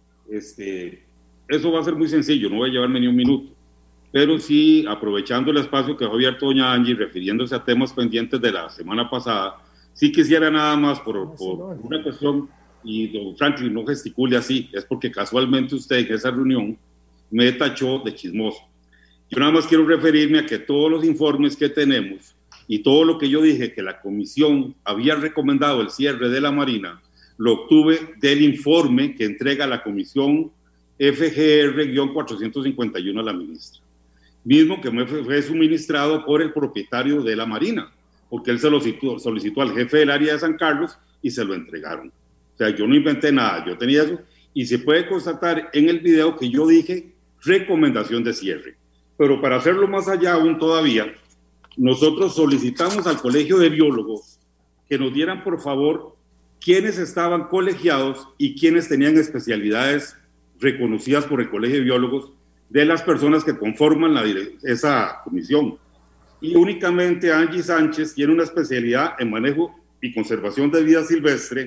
este, eso va a ser muy sencillo, no voy a llevarme ni un minuto. Pero sí, aprovechando el espacio que ha abierto doña Angie, refiriéndose a temas pendientes de la semana pasada, sí quisiera nada más por, por una cuestión, y don Franklin no gesticule así, es porque casualmente usted en esa reunión me tachó de chismoso. Yo nada más quiero referirme a que todos los informes que tenemos y todo lo que yo dije que la comisión había recomendado el cierre de la Marina, lo obtuve del informe que entrega la comisión F G R cuatrocientos cincuenta y uno a la ministra. Mismo que me fue suministrado por el propietario de la Marina, porque él se lo solicitó, solicitó al jefe del área de San Carlos y se lo entregaron. O sea, yo no inventé nada, yo tenía eso, y se puede constatar en el video que yo dije recomendación de cierre. Pero para hacerlo más allá aún todavía, nosotros solicitamos al Colegio de Biólogos que nos dieran, por favor, quiénes estaban colegiados y quiénes tenían especialidades reconocidas por el Colegio de Biólogos de las personas que conforman la, esa comisión. Y únicamente Angie Sánchez tiene una especialidad en manejo y conservación de vida silvestre,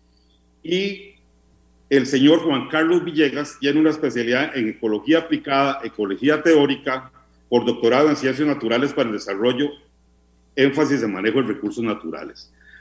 y el señor Juan Carlos Villegas tiene una especialidad en ecología aplicada, ecología teórica, por doctorado en ciencias naturales para el desarrollo, énfasis en manejo de recursos naturales.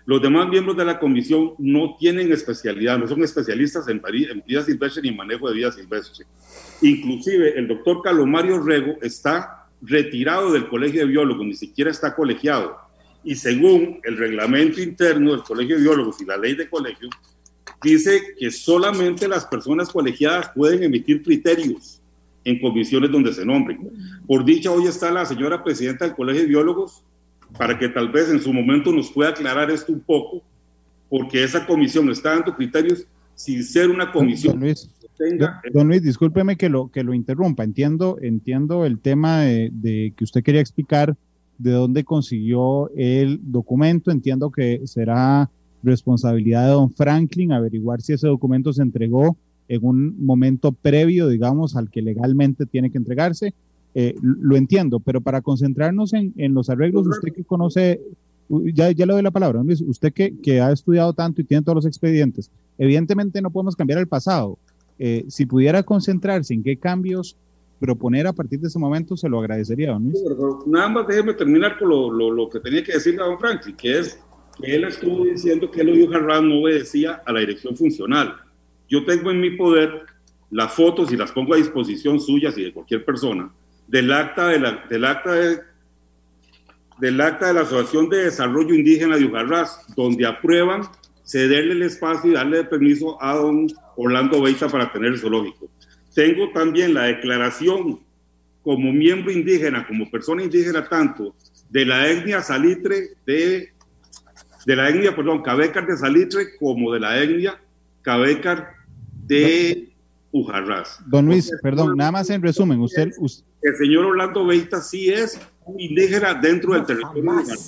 Los demás miembros de la comisión no tienen especialidad, no son especialistas en, en vida silvestre ni en manejo de vida silvestre. Inclusive el doctor Calomario Rego está retirado del Colegio de Biólogos, ni siquiera está colegiado. Y según el reglamento interno del Colegio de Biólogos y la ley de colegio, dice que solamente las personas colegiadas pueden emitir criterios en comisiones donde se nombren. Por dicha, hoy está la señora presidenta del Colegio de Biólogos para que tal vez en su momento nos pueda aclarar esto un poco, porque esa comisión está dando criterios sin ser una comisión. Don Luis, que tenga... don Luis discúlpeme que lo, que lo interrumpa. Entiendo, entiendo el tema de, de que usted quería explicar de dónde consiguió el documento. Entiendo que será responsabilidad de don Franklin averiguar si ese documento se entregó en un momento previo, digamos, al que legalmente tiene que entregarse. Eh, lo entiendo, pero para concentrarnos en, en los arreglos, usted que conoce, ya, ya le doy la palabra, don Luis, usted que, que ha estudiado tanto y tiene todos los expedientes, evidentemente no podemos cambiar el pasado. Eh, si pudiera concentrarse en qué cambios proponer a partir de ese momento, se lo agradecería, don Luis. Nada más déjeme terminar con lo, lo, lo que tenía que decirle a don Franklin, que es que él estuvo diciendo que Eloy Ujarrás no obedecía a la dirección funcional. Yo tengo en mi poder las fotos y las pongo a disposición suyas y de cualquier persona, del acta de la, del acta de, del acta de la Asociación de Desarrollo Indígena de Ujarrás, donde aprueban cederle el espacio y darle permiso a don Orlando Beita para tener el zoológico. Tengo también la declaración como miembro indígena, como persona indígena tanto, de la etnia Salitre, de, de la etnia, perdón, Cabécar de Salitre, como de la etnia Cabécar de Ujarrás. Don Luis, o sea, perdón, nada más en resumen, usted... usted el señor Orlando Beita sí es un indígena dentro del territorio.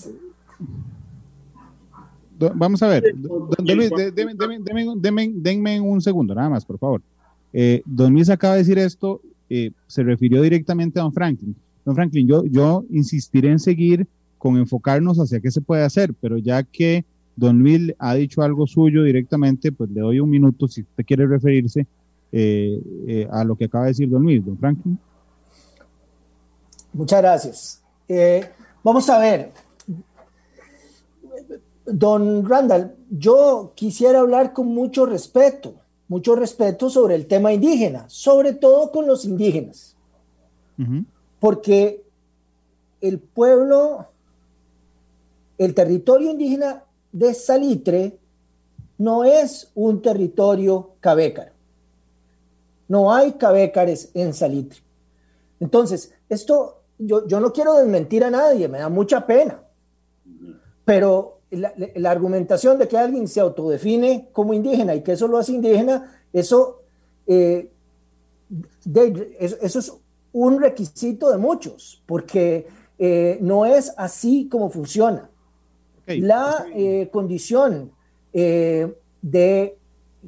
Do, vamos a ver, don, don Luis, denme, denme, denme, denme, denme un segundo, nada más, por favor. Eh, don Luis acaba de decir esto, eh, se refirió directamente a don Franklin. Don Franklin, yo, yo insistiré en seguir con enfocarnos hacia qué se puede hacer, pero ya que don Luis ha dicho algo suyo directamente, pues le doy un minuto si usted quiere referirse eh, eh, a lo que acaba de decir don Luis. Don Franklin. Muchas gracias. Eh, vamos a ver, don Randall, yo quisiera hablar con mucho respeto, mucho respeto sobre el tema indígena, sobre todo con los indígenas, uh-huh. porque el pueblo, el territorio indígena de Salitre no es un territorio cabécar, no hay cabécares en Salitre. Entonces, esto... Yo, yo no quiero desmentir a nadie, me da mucha pena, pero la, la argumentación de que alguien se autodefine como indígena y que eso lo hace indígena, eso, eh, de, eso, eso es un requisito de muchos, porque eh, no es así como funciona. Okay. La eh, condición eh, de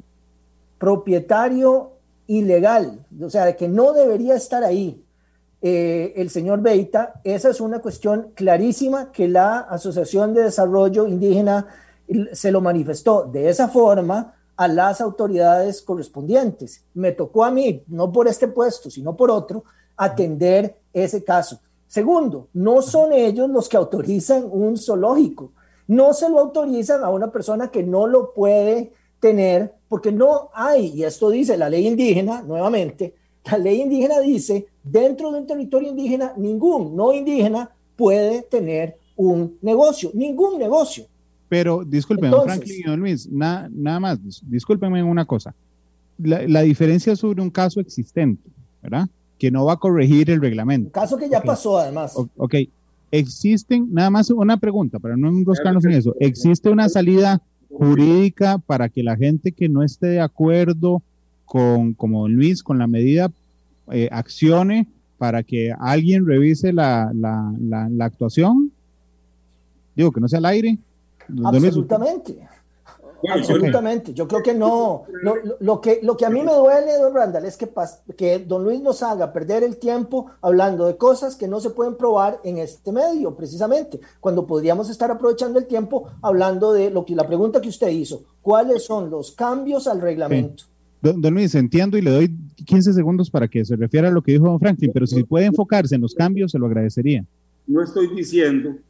propietario ilegal, o sea, de que no debería estar ahí, Eh, el señor Beita, esa es una cuestión clarísima que la Asociación de Desarrollo Indígena se lo manifestó de esa forma a las autoridades correspondientes. Me tocó a mí, no por este puesto, sino por otro, atender ese caso. Segundo, no son ellos los que autorizan un zoológico, no se lo autorizan a una persona que no lo puede tener, porque no hay, y esto dice la ley indígena, nuevamente, la ley indígena dice, dentro de un territorio indígena, ningún no indígena puede tener un negocio, ningún negocio. Pero, discúlpenme, don Franklin y don Luis, na, nada más, discúlpenme una cosa. La, la diferencia es sobre un caso existente, ¿verdad? Que no va a corregir el reglamento. Un caso que ya okay. pasó, además. O, ok, existen, nada más una pregunta, para no enroscarnos en eso, ¿existe una salida jurídica para que la gente que no esté de acuerdo con, como don Luis, con la medida, eh, accione para que alguien revise la, la, la, la actuación? Digo, que no sea al aire. Absolutamente. Bueno, absolutamente. Yo creo que no. Lo, lo, lo, que, lo que a mí me duele, don Randall, es que, pas, que don Luis nos haga perder el tiempo hablando de cosas que no se pueden probar en este medio, precisamente, cuando podríamos estar aprovechando el tiempo hablando de lo que la pregunta que usted hizo, ¿cuáles son los cambios al reglamento? Sí. Don, don Luis, entiendo y le doy quince segundos para que se refiera a lo que dijo don Franklin, pero si puede enfocarse en los cambios, se lo agradecería. No estoy diciendo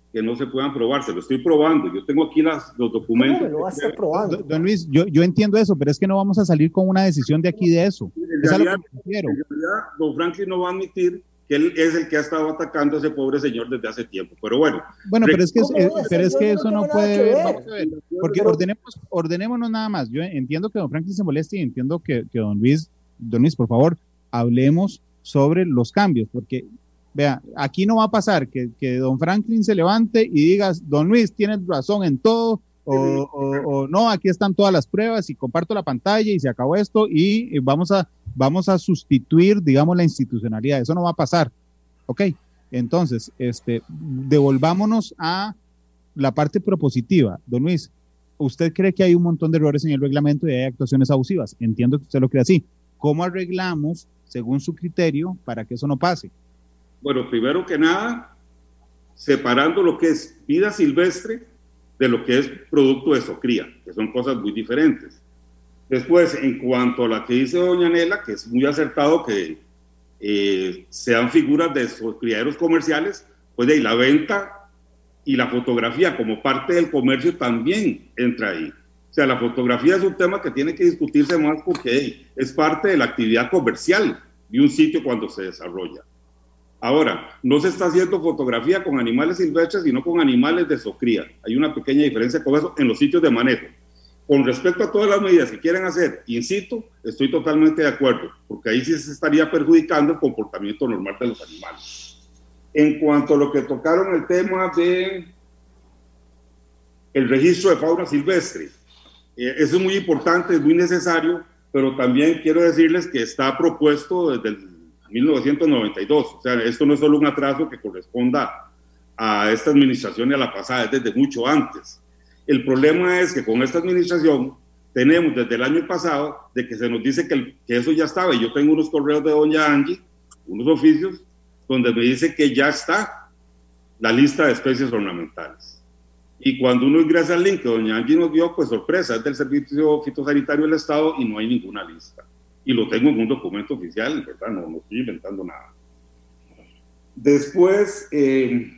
que no se puedan probar, se lo estoy probando, yo tengo aquí las, los documentos. ¿Cómo me lo vas a estar probando? Don, don Luis, yo, yo entiendo eso, pero es que no vamos a salir con una decisión de aquí de eso. En Es realidad, a lo que me refiero. en realidad, don Franklin no va a admitir que él es el que ha estado atacando a ese pobre señor desde hace tiempo, pero bueno. Bueno, pero es que, ¿Cómo es, voy a pero hacer? es Yo que no eso no tengo nada puede, que ver. vamos a ver, porque Pero- ordenemos, ordenémonos nada más. Yo entiendo que don Franklin se moleste y entiendo que, que don Luis, don Luis, por favor, hablemos sobre los cambios, porque vea, aquí no va a pasar que, que don Franklin se levante y diga, don Luis, tienes razón en todo, o, o, o no, aquí están todas las pruebas y comparto la pantalla y se acabó esto y vamos a, vamos a sustituir, digamos, la institucionalidad. Eso no va a pasar. Ok, entonces, este, devolvámonos a la parte propositiva. Don Luis, ¿usted cree que hay un montón de errores en el reglamento y hay actuaciones abusivas? Entiendo que usted lo cree así. ¿Cómo arreglamos, según su criterio, para que eso no pase? Bueno, primero que nada, separando lo que es vida silvestre de lo que es producto de zoocría, que son cosas muy diferentes. Después, en cuanto a la que dice doña Nela, que es muy acertado que eh, sean figuras de criaderos comerciales, pues de ahí la venta y la fotografía como parte del comercio también entra ahí. O sea, la fotografía es un tema que tiene que discutirse más porque hey, es parte de la actividad comercial de un sitio cuando se desarrolla. Ahora, no se está haciendo fotografía con animales silvestres, sino con animales de zoocría. Hay una pequeña diferencia con eso en los sitios de manejo. Con respecto a todas las medidas que quieren hacer in situ, estoy totalmente de acuerdo, porque ahí sí se estaría perjudicando el comportamiento normal de los animales. En cuanto a lo que tocaron el tema de el registro de fauna silvestre, eh, eso es muy importante, es muy necesario, pero también quiero decirles que está propuesto desde el mil novecientos noventa y dos, o sea, esto no es solo un atraso que corresponda a esta administración y a la pasada, es desde mucho antes. El problema es que con esta administración tenemos desde el año pasado de que se nos dice que, el, que eso ya estaba, y yo tengo unos correos de doña Angie, unos oficios, donde me dice que ya está la lista de especies ornamentales. Y cuando uno ingresa al link que doña Angie nos dio, pues sorpresa, es del Servicio Fitosanitario del Estado y no hay ninguna lista. Y lo tengo en un documento oficial, ¿verdad? No, no estoy inventando nada. Después, eh,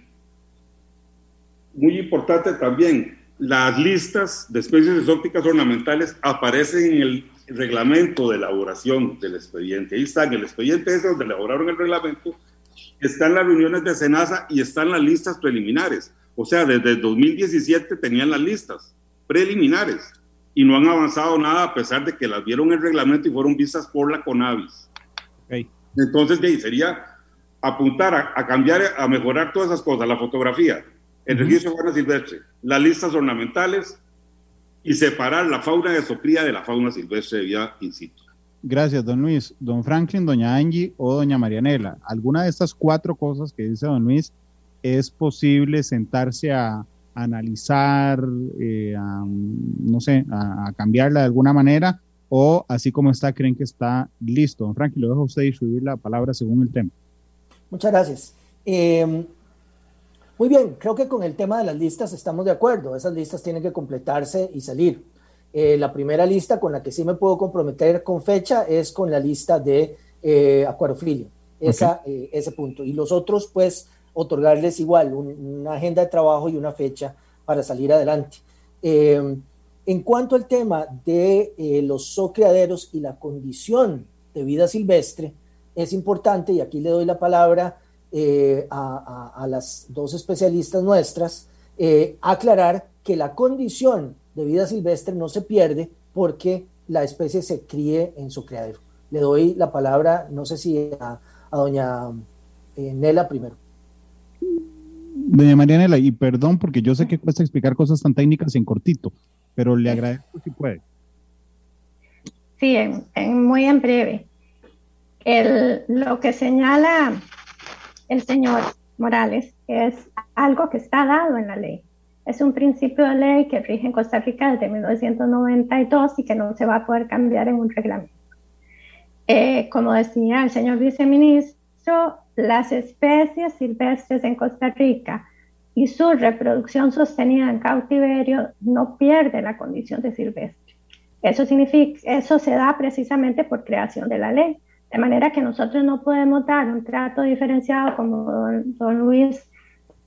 muy importante también, las listas de especies exóticas ornamentales aparecen en el reglamento de elaboración del expediente. Ahí está, en el expediente ese donde elaboraron el reglamento, están las reuniones de SENASA y están las listas preliminares. O sea, desde el dos mil diecisiete tenían las listas preliminares y no han avanzado nada a pesar de que las vieron en el reglamento y fueron vistas por la CONAVIS. Okay. Entonces, de ahí sería apuntar a, a cambiar, a mejorar todas esas cosas, la fotografía, el uh-huh. registro de fauna silvestre, las listas ornamentales y separar la fauna de zoocría de la fauna silvestre de vida in situ. Gracias, don Luis. Don Franklin, doña Angie o doña Marianela, ¿alguna de estas cuatro cosas que dice don Luis es posible sentarse a analizar, eh, a, no sé, a, a cambiarla de alguna manera, o así como está, creen que está listo? Don Franklin, lo dejo a usted distribuir la palabra según el tema. Muchas gracias. Eh, muy bien, creo que con el tema de las listas estamos de acuerdo. Esas listas tienen que completarse y salir. Eh, la primera lista con la que sí me puedo comprometer con fecha es con la lista de eh, acuariofilia, esa, okay. eh, ese punto. Y los otros, pues, otorgarles igual un, una agenda de trabajo y una fecha para salir adelante. Eh, en cuanto al tema de eh, los zoocriaderos y la condición de vida silvestre, es importante, y aquí le doy la palabra eh, a, a, a las dos especialistas nuestras, eh, aclarar que la condición de vida silvestre no se pierde porque la especie se críe en su criadero. Le doy la palabra, no sé si a, a doña eh, Nela primero. Doña Marianela, y perdón porque yo sé que cuesta explicar cosas tan técnicas en cortito, pero le agradezco si puede. Sí, en, en, muy en breve. El, lo que señala el señor Morales es algo que está dado en la ley. Es un principio de ley que rige en Costa Rica desde mil novecientos noventa y dos y que no se va a poder cambiar en un reglamento. Eh, como decía el señor viceministro, las especies silvestres en Costa Rica y su reproducción sostenida en cautiverio no pierde la condición de silvestre. Eso significa, eso se da precisamente por creación de la ley, de manera que nosotros no podemos dar un trato diferenciado, como don, don Luis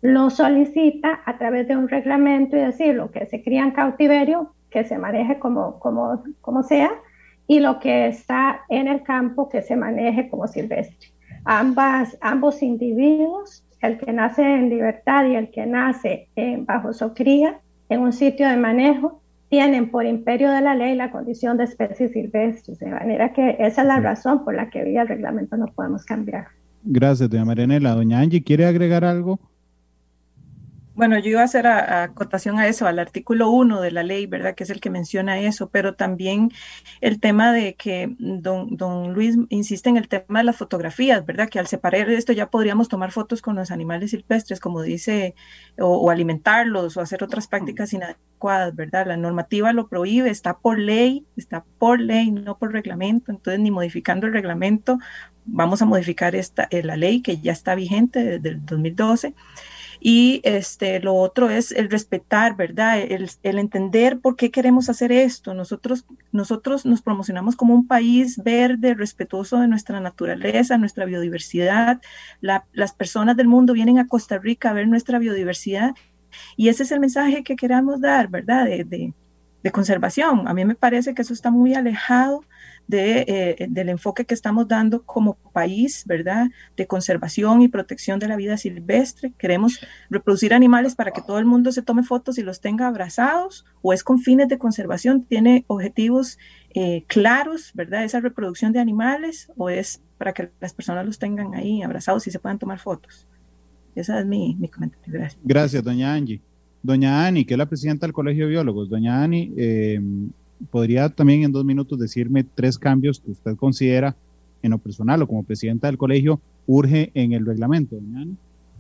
lo solicita a través de un reglamento y decir lo que se cría en cautiverio, que se maneje como, como, como sea, y lo que está en el campo, que se maneje como silvestre. Ambas, ambos individuos, el que nace en libertad y el que nace en, bajo socría, en un sitio de manejo, tienen por imperio de la ley la condición de especies silvestres, de manera que esa es la razón por la que vía el reglamento no podemos cambiar. Gracias, doña Marianela. Doña Angie, ¿quiere agregar algo? Bueno, yo iba a hacer a, a acotación a eso, al artículo uno de la ley, ¿verdad? Que es el que menciona eso, pero también el tema de que don, don Luis insiste en el tema de las fotografías, ¿verdad? Que al separar esto ya podríamos tomar fotos con los animales silvestres, como dice, o, o alimentarlos, o hacer otras prácticas inadecuadas, ¿verdad? La normativa lo prohíbe, está por ley, está por ley, no por reglamento, entonces ni modificando el reglamento vamos a modificar esta, eh, la ley que ya está vigente desde el dos mil doce. Y este, lo otro es el respetar, ¿verdad? El, el entender por qué queremos hacer esto. Nosotros, nosotros nos promocionamos como un país verde, respetuoso de nuestra naturaleza, nuestra biodiversidad. La, las personas del mundo vienen a Costa Rica a ver nuestra biodiversidad y ese es el mensaje que queramos dar, ¿verdad? De, de, de conservación. A mí me parece que eso está muy alejado De, eh, del enfoque que estamos dando como país, ¿verdad? De conservación y protección de la vida silvestre. Queremos reproducir animales para que todo el mundo se tome fotos y los tenga abrazados, o es con fines de conservación, tiene objetivos eh, claros, ¿verdad? Esa reproducción de animales, o es para que las personas los tengan ahí abrazados y se puedan tomar fotos. Ese es mi, mi comentario. Gracias. Gracias, doña Angie. Doña Ani, que es la presidenta del Colegio de Biólogos. Doña Ani, eh, ¿podría también en dos minutos decirme tres cambios que usted considera en lo personal o como presidenta del colegio urge en el reglamento? Doña Ani.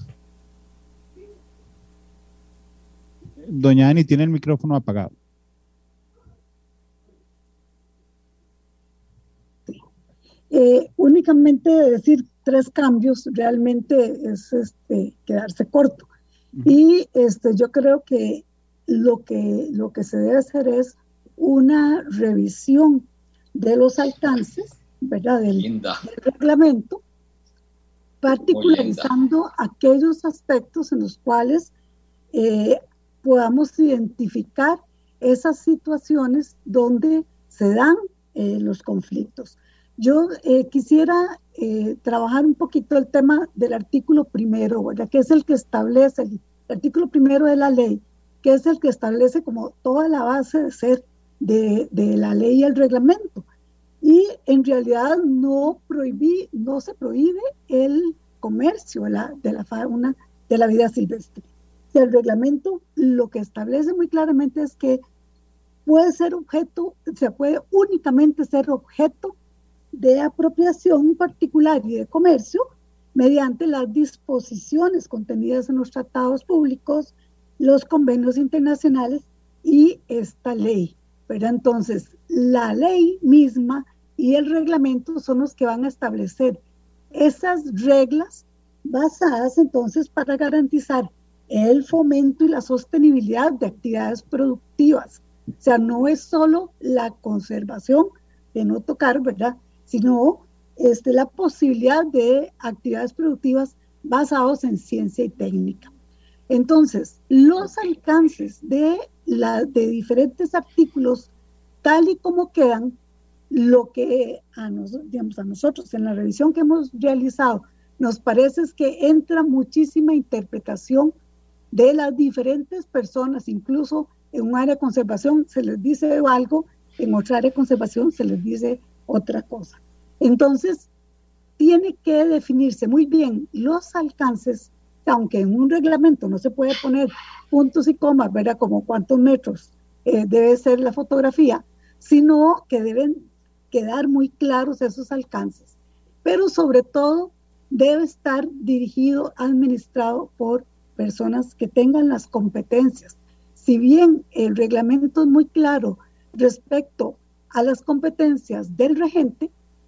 Doña Ani tiene el micrófono apagado. Eh, únicamente decir tres cambios realmente es este, quedarse corto. Uh-huh. Y este, yo creo que lo, que lo que se debe hacer es una revisión de los alcances, ¿verdad? Del, del reglamento, particularizando aquellos aspectos en los cuales eh, podamos identificar esas situaciones donde se dan eh, los conflictos. Yo eh, quisiera eh, trabajar un poquito el tema del artículo primero, ¿verdad? Que es el que establece, el, el artículo primero de la ley, que es el que establece como toda la base de ser De, de la ley y el reglamento, y en realidad no prohibí, no se prohíbe el comercio de la, de la fauna, de la vida silvestre. El reglamento lo que establece muy claramente es que puede ser objeto, se puede únicamente ser objeto de apropiación particular y de comercio mediante las disposiciones contenidas en los tratados públicos, los convenios internacionales y esta ley. Pero entonces, la ley misma y el reglamento son los que van a establecer esas reglas basadas entonces para garantizar el fomento y la sostenibilidad de actividades productivas. O sea, no es solo la conservación de no tocar, ¿verdad? Sino este, la posibilidad de actividades productivas basadas en ciencia y técnica. Entonces, los alcances de, la, de diferentes artículos, tal y como quedan, lo que a, nos, digamos, a nosotros en la revisión que hemos realizado, nos parece es que entra muchísima interpretación de las diferentes personas, incluso en un área de conservación se les dice algo, en otra área de conservación se les dice otra cosa. Entonces, tiene que definirse muy bien los alcances, aunque en un reglamento no se puede poner puntos y comas, ¿verdad? Como cuántos metros eh, debe ser la fotografía, sino que deben quedar muy claros esos alcances. Pero sobre todo debe estar dirigido, administrado por personas que tengan las competencias. Si bien el reglamento es muy claro respecto a las competencias del regente,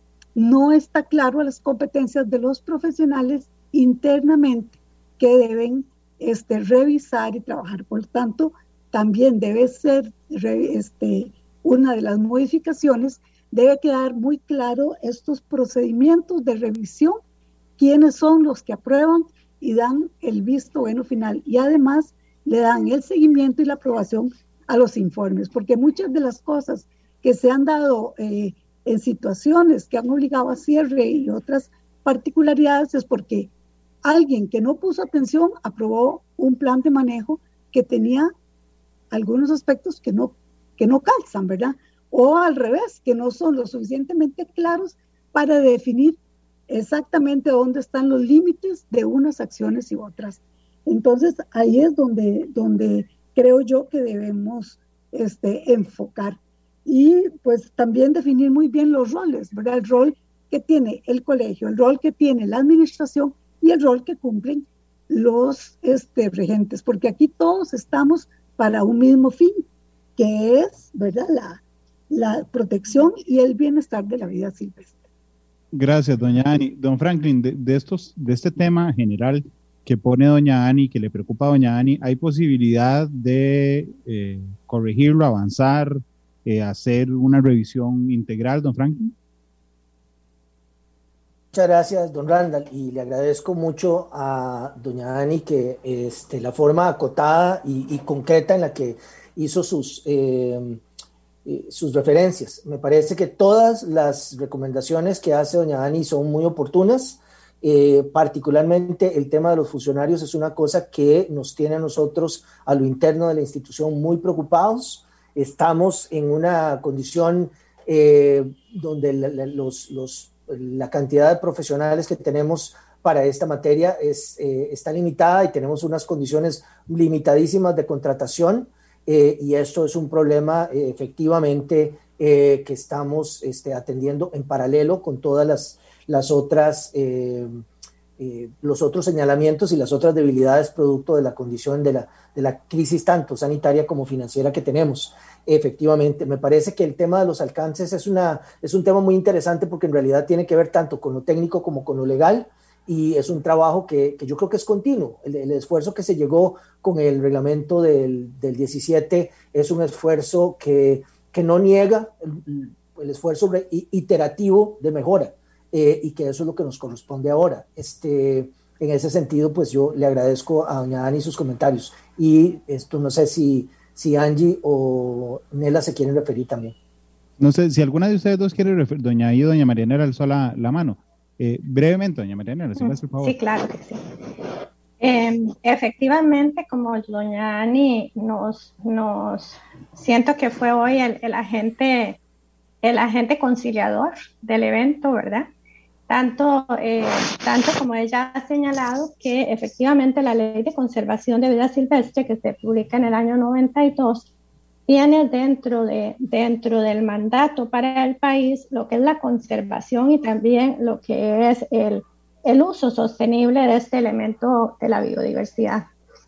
no está claro a las competencias de los profesionales internamente que deben este, revisar y trabajar. Por tanto, también debe ser este, una de las modificaciones, debe quedar muy claro estos procedimientos de revisión, quiénes son los que aprueban y dan el visto bueno final. Y además le dan el seguimiento y la aprobación a los informes, porque muchas de las cosas que se han dado eh, en situaciones que han obligado a cierre y otras particularidades es porque alguien que no puso atención aprobó un plan de manejo que tenía algunos aspectos que no, que no calzan, ¿verdad? O al revés, que no son lo suficientemente claros para definir exactamente dónde están los límites de unas acciones y otras. Entonces, ahí es donde, donde creo yo que debemos este, enfocar. Y pues también definir muy bien los roles, ¿verdad? El rol que tiene el colegio, el rol que tiene la administración y el rol que cumplen los este, regentes, porque aquí todos estamos para un mismo fin, que es, ¿verdad?, la, la protección y el bienestar de la vida silvestre. Gracias, doña Ani. Don Franklin, de, de, estos, de este tema general que pone doña Ani, que le preocupa a doña Ani, ¿hay posibilidad de eh, corregirlo, avanzar, eh, hacer una revisión integral, don Franklin? Muchas gracias, don Randall, y le agradezco mucho a doña Ani que este, la forma acotada y, y concreta en la que hizo sus, eh, sus referencias. Me parece que todas las recomendaciones que hace doña Ani son muy oportunas. Eh, particularmente el tema de los funcionarios es una cosa que nos tiene a nosotros a lo interno de la institución muy preocupados. Estamos en una condición eh, donde la, la, los, los, la cantidad de profesionales que tenemos para esta materia es, eh, está limitada y tenemos unas condiciones limitadísimas de contratación eh, y esto es un problema eh, efectivamente eh, que estamos este, atendiendo en paralelo con todas las las otras, eh, eh, los otros señalamientos y las otras debilidades producto de la condición de la, de la crisis tanto sanitaria como financiera que tenemos. Efectivamente, me parece que el tema de los alcances es, una, es un tema muy interesante porque en realidad tiene que ver tanto con lo técnico como con lo legal y es un trabajo que, que yo creo que es continuo. El, el esfuerzo que se llegó con el reglamento del, del diecisiete es un esfuerzo que, que no niega el, el esfuerzo iterativo de mejora. Eh, y que eso es lo que nos corresponde ahora. Este, en ese sentido, pues yo le agradezco a doña Ani sus comentarios. Y esto no sé si, si Angie o Nela se quieren referir también. No sé, si alguna de ustedes dos quiere referir, doña Aida o doña Marianela alzó la, la mano. Eh, brevemente, doña Marianela, si me hace el favor. Sí, claro que sí. Eh, efectivamente, como doña Ani nos, nos, siento que fue hoy el, el agente, el agente conciliador del evento, ¿verdad? Tanto, eh, tanto como ella ha señalado que efectivamente la Ley de Conservación de Vida Silvestre que se publica en el año noventa y dos tiene dentro, de, dentro del mandato para el país lo que es la conservación y también lo que es el, el uso sostenible de este elemento de la biodiversidad.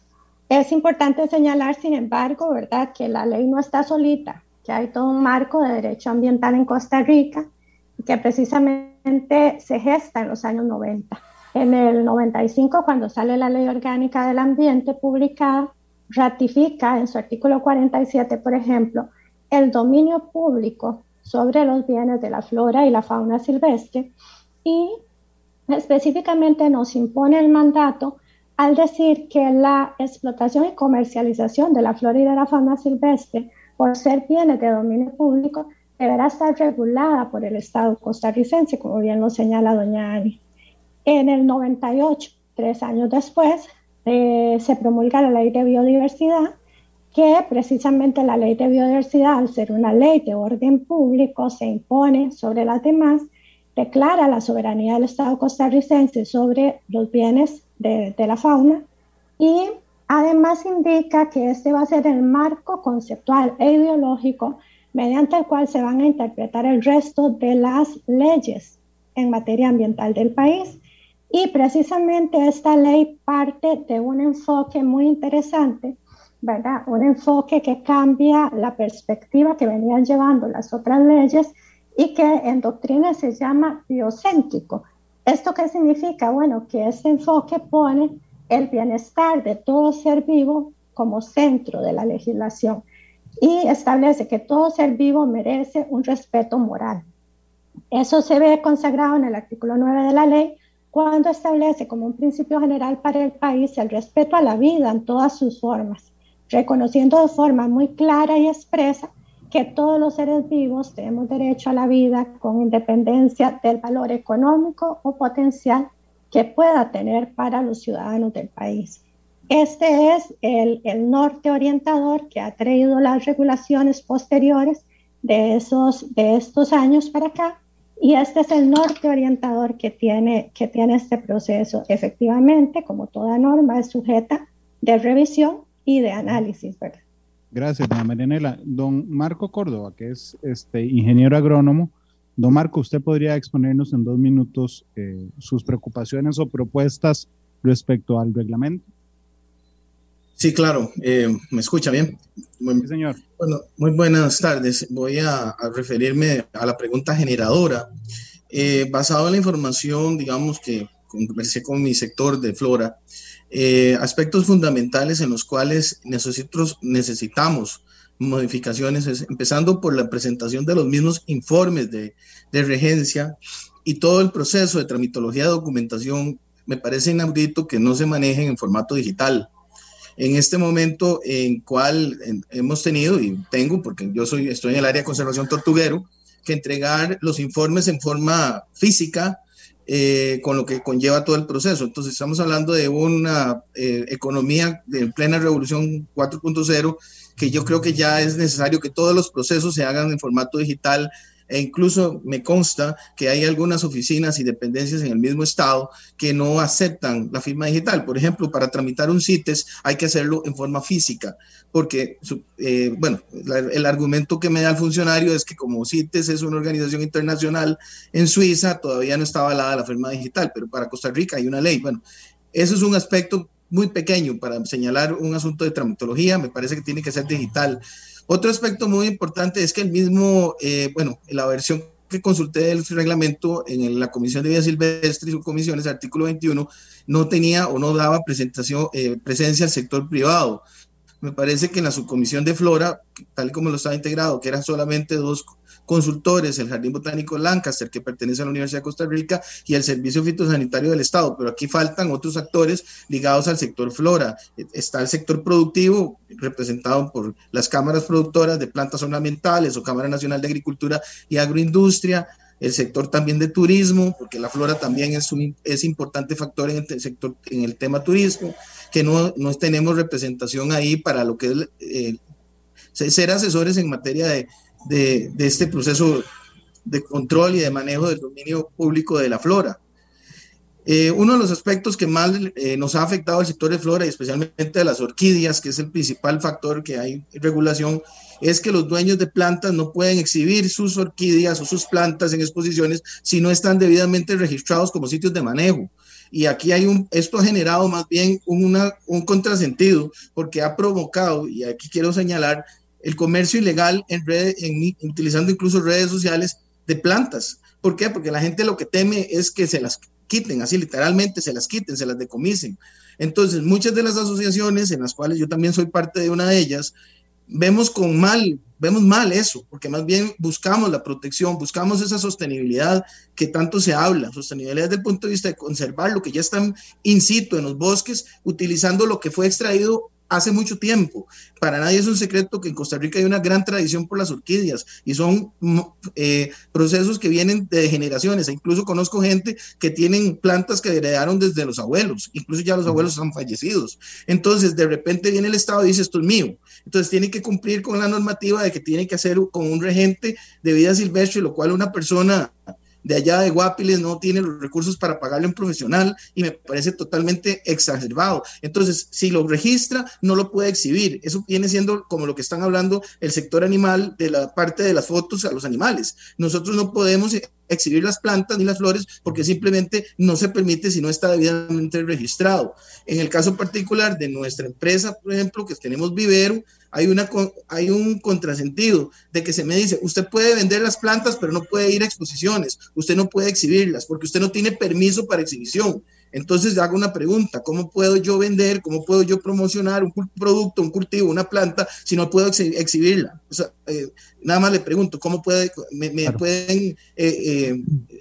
Es importante señalar, sin embargo, ¿verdad?, que la ley no está solita, que hay todo un marco de derecho ambiental en Costa Rica que precisamente se gesta en los años noventa. En el noventa y cinco, cuando sale la Ley Orgánica del Ambiente publicada, ratifica en su artículo cuarenta y siete, por ejemplo, el dominio público sobre los bienes de la flora y la fauna silvestre y específicamente nos impone el mandato al decir que la explotación y comercialización de la flora y de la fauna silvestre, por ser bienes de dominio público, deberá estar regulada por el Estado costarricense, como bien lo señala doña Ani. En el noventa y ocho, tres años después, eh, se promulga la Ley de Biodiversidad, que precisamente la Ley de Biodiversidad, al ser una ley de orden público, se impone sobre las demás, declara la soberanía del Estado costarricense sobre los bienes de, de la fauna y además indica que este va a ser el marco conceptual e ideológico mediante el cual se van a interpretar el resto de las leyes en materia ambiental del país. Y precisamente esta ley parte de un enfoque muy interesante, ¿verdad? Un enfoque que cambia la perspectiva que venían llevando las otras leyes y que en doctrina se llama biocéntrico. ¿Esto qué significa? Bueno, que este enfoque pone el bienestar de todo ser vivo como centro de la legislación y establece que todo ser vivo merece un respeto moral. Eso se ve consagrado en el artículo nueve de la ley, cuando establece como un principio general para el país el respeto a la vida en todas sus formas, reconociendo de forma muy clara y expresa que todos los seres vivos tenemos derecho a la vida con independencia del valor económico o potencial que pueda tener para los ciudadanos del país. Este es el, el norte orientador que ha traído las regulaciones posteriores de, esos, de estos años para acá, y este es el norte orientador que tiene, que tiene este proceso. Efectivamente, como toda norma, es sujeta de revisión y de análisis, ¿verdad? Gracias, doña Marianela. Don Marco Córdoba, que es este ingeniero agrónomo. Don Marco, ¿usted podría exponernos en dos minutos eh, sus preocupaciones o propuestas respecto al reglamento? Sí, claro. Eh, ¿Me escucha bien? Sí, señor. Bueno, muy buenas tardes. Voy a, a referirme a la pregunta generadora. Eh, basado en la información, digamos, que conversé con mi sector de Flora, eh, aspectos fundamentales en los cuales nosotros necesitamos modificaciones, es, empezando por la presentación de los mismos informes de, de regencia y todo el proceso de tramitología de documentación. Me parece inaudito que no se manejen en formato digital. En este momento en cual en, hemos tenido, y tengo, porque yo soy, estoy en el área de conservación tortuguero, que entregar los informes en forma física, eh, con lo que conlleva todo el proceso. Entonces estamos hablando de una eh, economía de plena revolución cuatro punto cero, que yo creo que ya es necesario que todos los procesos se hagan en formato digital, e incluso me consta que hay algunas oficinas y dependencias en el mismo estado que no aceptan la firma digital. Por ejemplo, para tramitar un CITES hay que hacerlo en forma física, porque, eh, bueno, la, el argumento que me da el funcionario es que como CITES es una organización internacional en Suiza, todavía no está avalada la firma digital, pero para Costa Rica hay una ley. Bueno, eso es un aspecto muy pequeño para señalar un asunto de tramitología, me parece que tiene que ser digital. Otro aspecto muy importante es que el mismo, eh, bueno, la versión que consulté del reglamento en la Comisión de Vida Silvestre y Subcomisiones, artículo veintiuno, no tenía o no daba presentación, eh, presencia al sector privado. Me parece que en la subcomisión de Flora, tal como lo estaba integrado, que eran solamente dos consultores, el Jardín Botánico Lancaster, que pertenece a la Universidad de Costa Rica, y el Servicio Fitosanitario del Estado, pero aquí faltan otros actores ligados al sector Flora. Está el sector productivo, representado por las cámaras productoras de plantas ornamentales o Cámara Nacional de Agricultura y Agroindustria, el sector también de turismo, porque la Flora también es un es importante factor en el sector, en el tema turismo, que no, no tenemos representación ahí para lo que es eh, ser asesores en materia de De, de este proceso de control y de manejo del dominio público de la flora. Eh, uno de los aspectos que más eh, nos ha afectado al sector de flora y especialmente a las orquídeas, que es el principal factor que hay en regulación, es que los dueños de plantas no pueden exhibir sus orquídeas o sus plantas en exposiciones si no están debidamente registrados como sitios de manejo. Y aquí hay un, esto ha generado más bien una, un contrasentido, porque ha provocado, y aquí quiero señalar, el comercio ilegal en redes, en, utilizando incluso redes sociales de plantas. ¿Por qué? Porque la gente lo que teme es que se las quiten, así literalmente se las quiten, se las decomisen. Entonces, muchas de las asociaciones, en las cuales yo también soy parte de una de ellas, vemos con mal, vemos mal eso, porque más bien buscamos la protección, buscamos esa sostenibilidad que tanto se habla, sostenibilidad desde el punto de vista de conservar lo que ya está in situ en los bosques, utilizando lo que fue extraído hace mucho tiempo. Para nadie es un secreto que en Costa Rica hay una gran tradición por las orquídeas y son eh, procesos que vienen de generaciones. E incluso conozco gente que tienen plantas que heredaron desde los abuelos, incluso ya los abuelos están fallecidos. Entonces de repente viene el Estado y dice esto es mío. Entonces tiene que cumplir con la normativa de que tiene que hacer con un regente de vida silvestre, lo cual una persona de allá de Guapiles no tiene los recursos para pagarle a un profesional y me parece totalmente exacerbado. Entonces, si lo registra, no lo puede exhibir. Eso viene siendo como lo que están hablando el sector animal de la parte de las fotos a los animales. Nosotros no podemos exhibir las plantas ni las flores porque simplemente no se permite si no está debidamente registrado. En el caso particular de nuestra empresa, por ejemplo, que tenemos vivero, hay, una, hay un contrasentido de que se me dice, usted puede vender las plantas, pero no puede ir a exposiciones, usted no puede exhibirlas, porque usted no tiene permiso para exhibición. Entonces hago una pregunta, ¿cómo puedo yo vender, cómo puedo yo promocionar un producto, un cultivo, una planta, si no puedo exhibirla? O sea, eh, nada más le pregunto, ¿cómo puede, me, me claro. pueden... Eh, eh,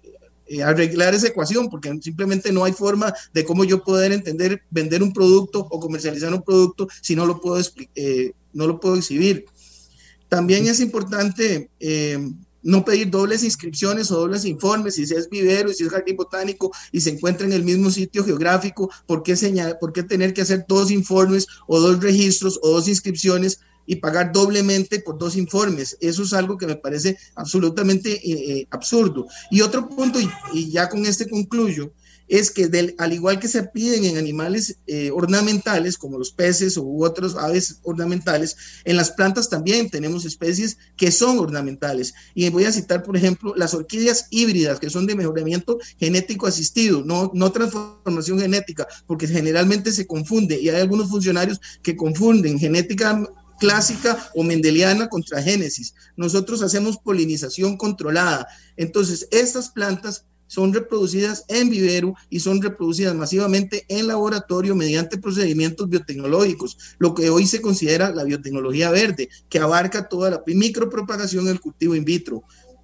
eh, arreglar esa ecuación, porque simplemente no hay forma de cómo yo poder entender, vender un producto o comercializar un producto si no lo puedo, eh, no lo puedo exhibir. También es importante eh, no pedir dobles inscripciones o dobles informes, si es vivero y si es jardín botánico y se encuentra en el mismo sitio geográfico, ¿por qué, señal, ¿por qué tener que hacer dos informes o dos registros o dos inscripciones y pagar doblemente por dos informes? Eso es algo que me parece absolutamente eh, absurdo. Y otro punto, y, y ya con este concluyo, es que del, al igual que se piden en animales eh, ornamentales, como los peces u otros aves ornamentales, en las plantas también tenemos especies que son ornamentales. Y voy a citar, por ejemplo, las orquídeas híbridas, que son de mejoramiento genético asistido, no, no transformación genética, porque generalmente se confunde, y hay algunos funcionarios que confunden genética clásica o mendeliana con transgénesis. Nosotros hacemos polinización controlada. Entonces, estas plantas son reproducidas en vivero y son reproducidas masivamente en laboratorio mediante procedimientos biotecnológicos, lo que hoy se considera la biotecnología verde, que abarca toda la micropropagación del cultivo in vitro.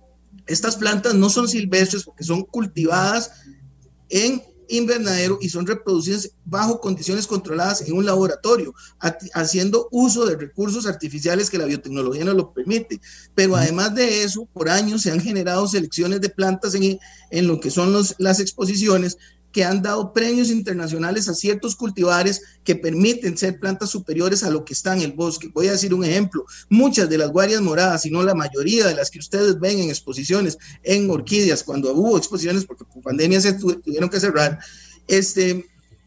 Estas plantas no son silvestres porque son cultivadas en invernadero y son reproducidas bajo condiciones controladas en un laboratorio, haciendo uso de recursos artificiales que la biotecnología nos lo permite. Pero además de eso, por años se han generado selecciones de plantas en, en lo que son los, las exposiciones, que han dado premios internacionales a ciertos cultivares que permiten ser plantas superiores a lo que está en el bosque. Voy a decir un ejemplo: muchas de las guarias moradas, si no la mayoría de las que ustedes ven en exposiciones en orquídeas, cuando hubo exposiciones porque por pandemia se tuvieron que cerrar, este,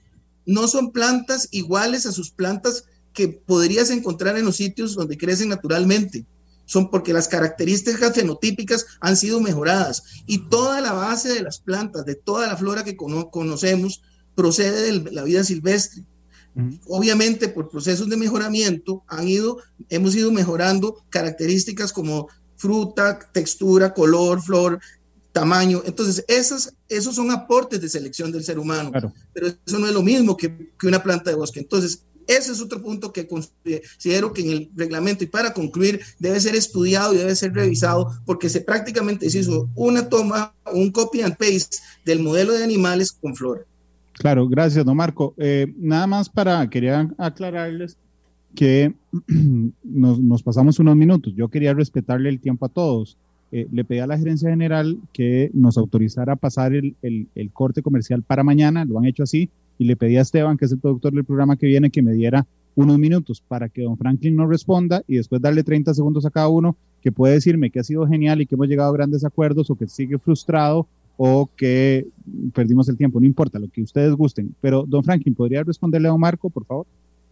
no son plantas iguales a sus plantas que podrías encontrar en los sitios donde crecen naturalmente. Son porque las características fenotípicas han sido mejoradas y toda la base de las plantas, de toda la flora que cono conocemos, procede de la vida silvestre. Uh-huh. Obviamente, por procesos de mejoramiento, han ido, hemos ido mejorando características como fruta, textura, color, flor, tamaño. Entonces, esas, esos son aportes de selección del ser humano, claro. Pero eso no es lo mismo que, que una planta de bosque. Entonces, ese es otro punto que considero que en el reglamento, y para concluir, debe ser estudiado y debe ser revisado, porque se prácticamente se hizo una toma, un copy and paste del modelo de animales con flora. Claro, gracias, don Marco. Eh, nada más para, quería aclararles que nos, nos pasamos unos minutos. Yo quería respetarle el tiempo a todos. Eh, le pedí a la gerencia general que nos autorizara a pasar el, el, el corte comercial para mañana, lo han hecho así. Y le pedí a Esteban, que es el productor del programa que viene, que me diera unos minutos para que don Franklin nos responda y después darle treinta segundos a cada uno, que puede decirme que ha sido genial y que hemos llegado a grandes acuerdos, o que sigue frustrado, o que perdimos el tiempo. No importa, lo que ustedes gusten. Pero don Franklin, ¿podría responderle a don Marco, por favor?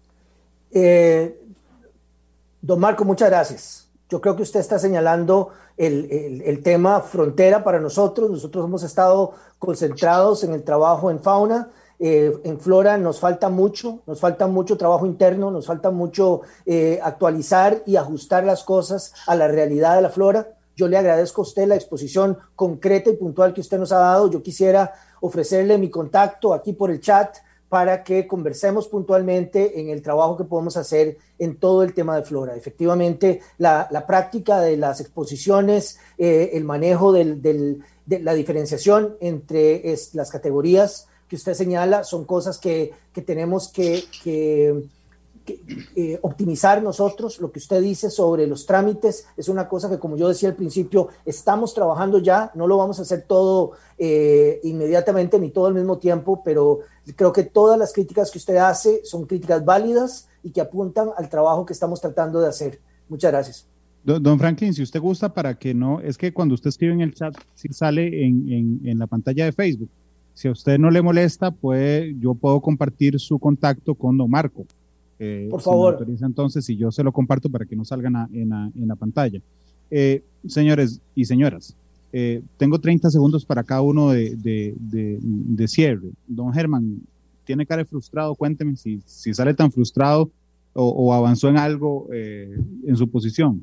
Eh, don Marco, muchas gracias. Yo creo que usted está señalando el, el, el tema frontera para nosotros. Nosotros hemos estado concentrados en el trabajo en fauna. Eh, en flora nos falta mucho, nos falta mucho trabajo interno, nos falta mucho eh, actualizar y ajustar las cosas a la realidad de la flora. Yo le agradezco a usted la exposición concreta y puntual que usted nos ha dado. Yo quisiera ofrecerle mi contacto aquí por el chat para que conversemos puntualmente en el trabajo que podemos hacer en todo el tema de flora. Efectivamente, la, la práctica de las exposiciones, eh, el manejo del, del, de la diferenciación entre es, las categorías que usted señala, son cosas que, que tenemos que, que, que eh, optimizar nosotros. Lo que usted dice sobre los trámites es una cosa que, como yo decía al principio, estamos trabajando ya, no lo vamos a hacer todo eh, inmediatamente ni todo al mismo tiempo, pero creo que todas las críticas que usted hace son críticas válidas y que apuntan al trabajo que estamos tratando de hacer. Muchas gracias. Don, don Franklin, si usted gusta, para que no, es que cuando usted escribe en el chat, sí sale en, en, en la pantalla de Facebook. Si a usted no le molesta, pues yo puedo compartir su contacto con don Marco. Eh, Por favor. Si me autoriza, entonces, y yo se lo comparto para que no salgan a, en, la, en la pantalla. Eh, señores y señoras, eh, tengo treinta segundos para cada uno de, de, de, de cierre. Don Germán, ¿tiene cara de frustrado? Cuénteme si, si sale tan frustrado o, o avanzó en algo eh, en su posición.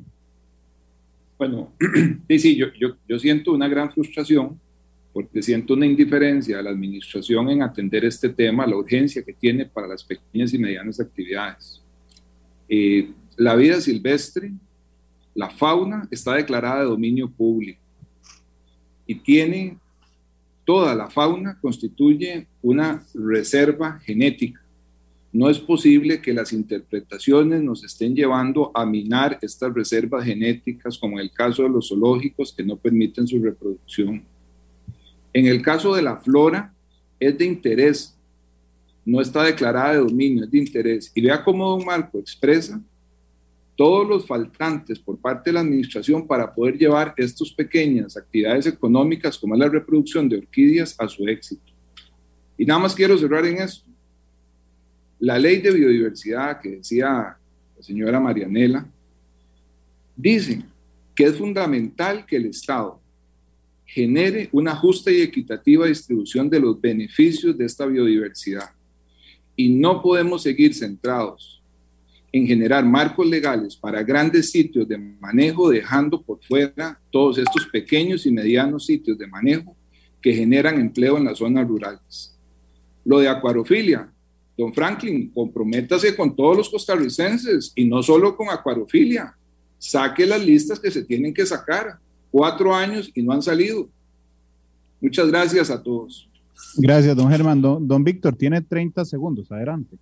Bueno, sí, sí, yo, yo, yo siento una gran frustración, porque siento una indiferencia de la administración en atender este tema, la urgencia que tiene para las pequeñas y medianas actividades. Eh, la vida silvestre, la fauna, está declarada de dominio público y tiene toda la fauna constituye una reserva genética. No es posible que las interpretaciones nos estén llevando a minar estas reservas genéticas, como en el caso de los zoológicos que no permiten su reproducción. En el caso de la flora, es de interés, no está declarada de dominio, es de interés. Y vea cómo Don Marco expresa todos los faltantes por parte de la administración para poder llevar estas pequeñas actividades económicas, como es la reproducción de orquídeas, a su éxito. Y nada más quiero cerrar en esto. La ley de biodiversidad que decía la señora Marianela, dice que es fundamental que el Estado genere una justa y equitativa distribución de los beneficios de esta biodiversidad. Y no podemos seguir centrados en generar marcos legales para grandes sitios de manejo, dejando por fuera todos estos pequeños y medianos sitios de manejo que generan empleo en las zonas rurales. Lo de acuariofilia, don Franklin, comprométase con todos los costarricenses y no solo con acuariofilia. Saque las listas que se tienen que sacar. Cuatro años y no han salido. Muchas gracias a todos. Gracias, don Germán. Don, don Víctor, tiene treinta segundos. Adelante.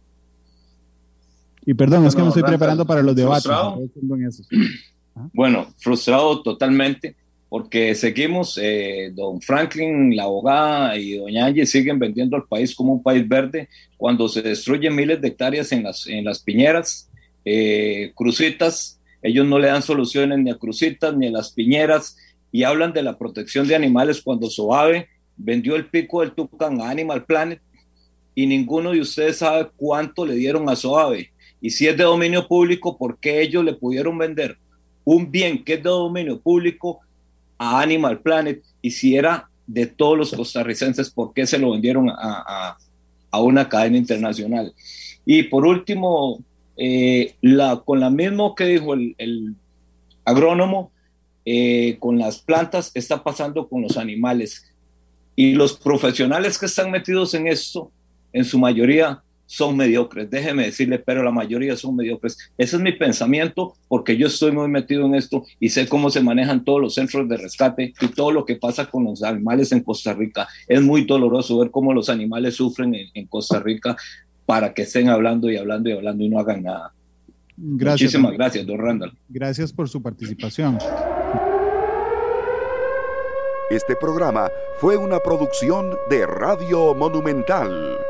Y perdón, bueno, es que me estoy preparando para los debates. Bueno, frustrado totalmente porque seguimos, eh, don Franklin, la abogada y doña Angie siguen vendiendo al país como un país verde cuando se destruyen miles de hectáreas en las, en las piñeras, eh, crucitas. Ellos no le dan soluciones ni a crucitas ni a las piñeras y hablan de la protección de animales cuando SOABE vendió el pico del Tucán a Animal Planet y ninguno de ustedes sabe cuánto le dieron a SOABE. Y si es de dominio público, ¿por qué ellos le pudieron vender un bien que es de dominio público a Animal Planet? Y si era de todos los costarricenses, ¿por qué se lo vendieron a, a, a una cadena internacional? Y por último, eh, la, con la misma que dijo el, el agrónomo, eh, con las plantas está pasando con los animales. Y los profesionales que están metidos en esto, en su mayoría, son mediocres, déjeme decirle, pero la mayoría son mediocres. Ese es mi pensamiento, porque yo estoy muy metido en esto y sé cómo se manejan todos los centros de rescate y todo lo que pasa con los animales en Costa Rica. Es muy doloroso ver cómo los animales sufren en, en Costa Rica para que estén hablando y hablando y hablando y no hagan nada. Gracias, Muchísimas don, gracias, don Randall. Gracias por su participación. Este programa fue una producción de Radio Monumental.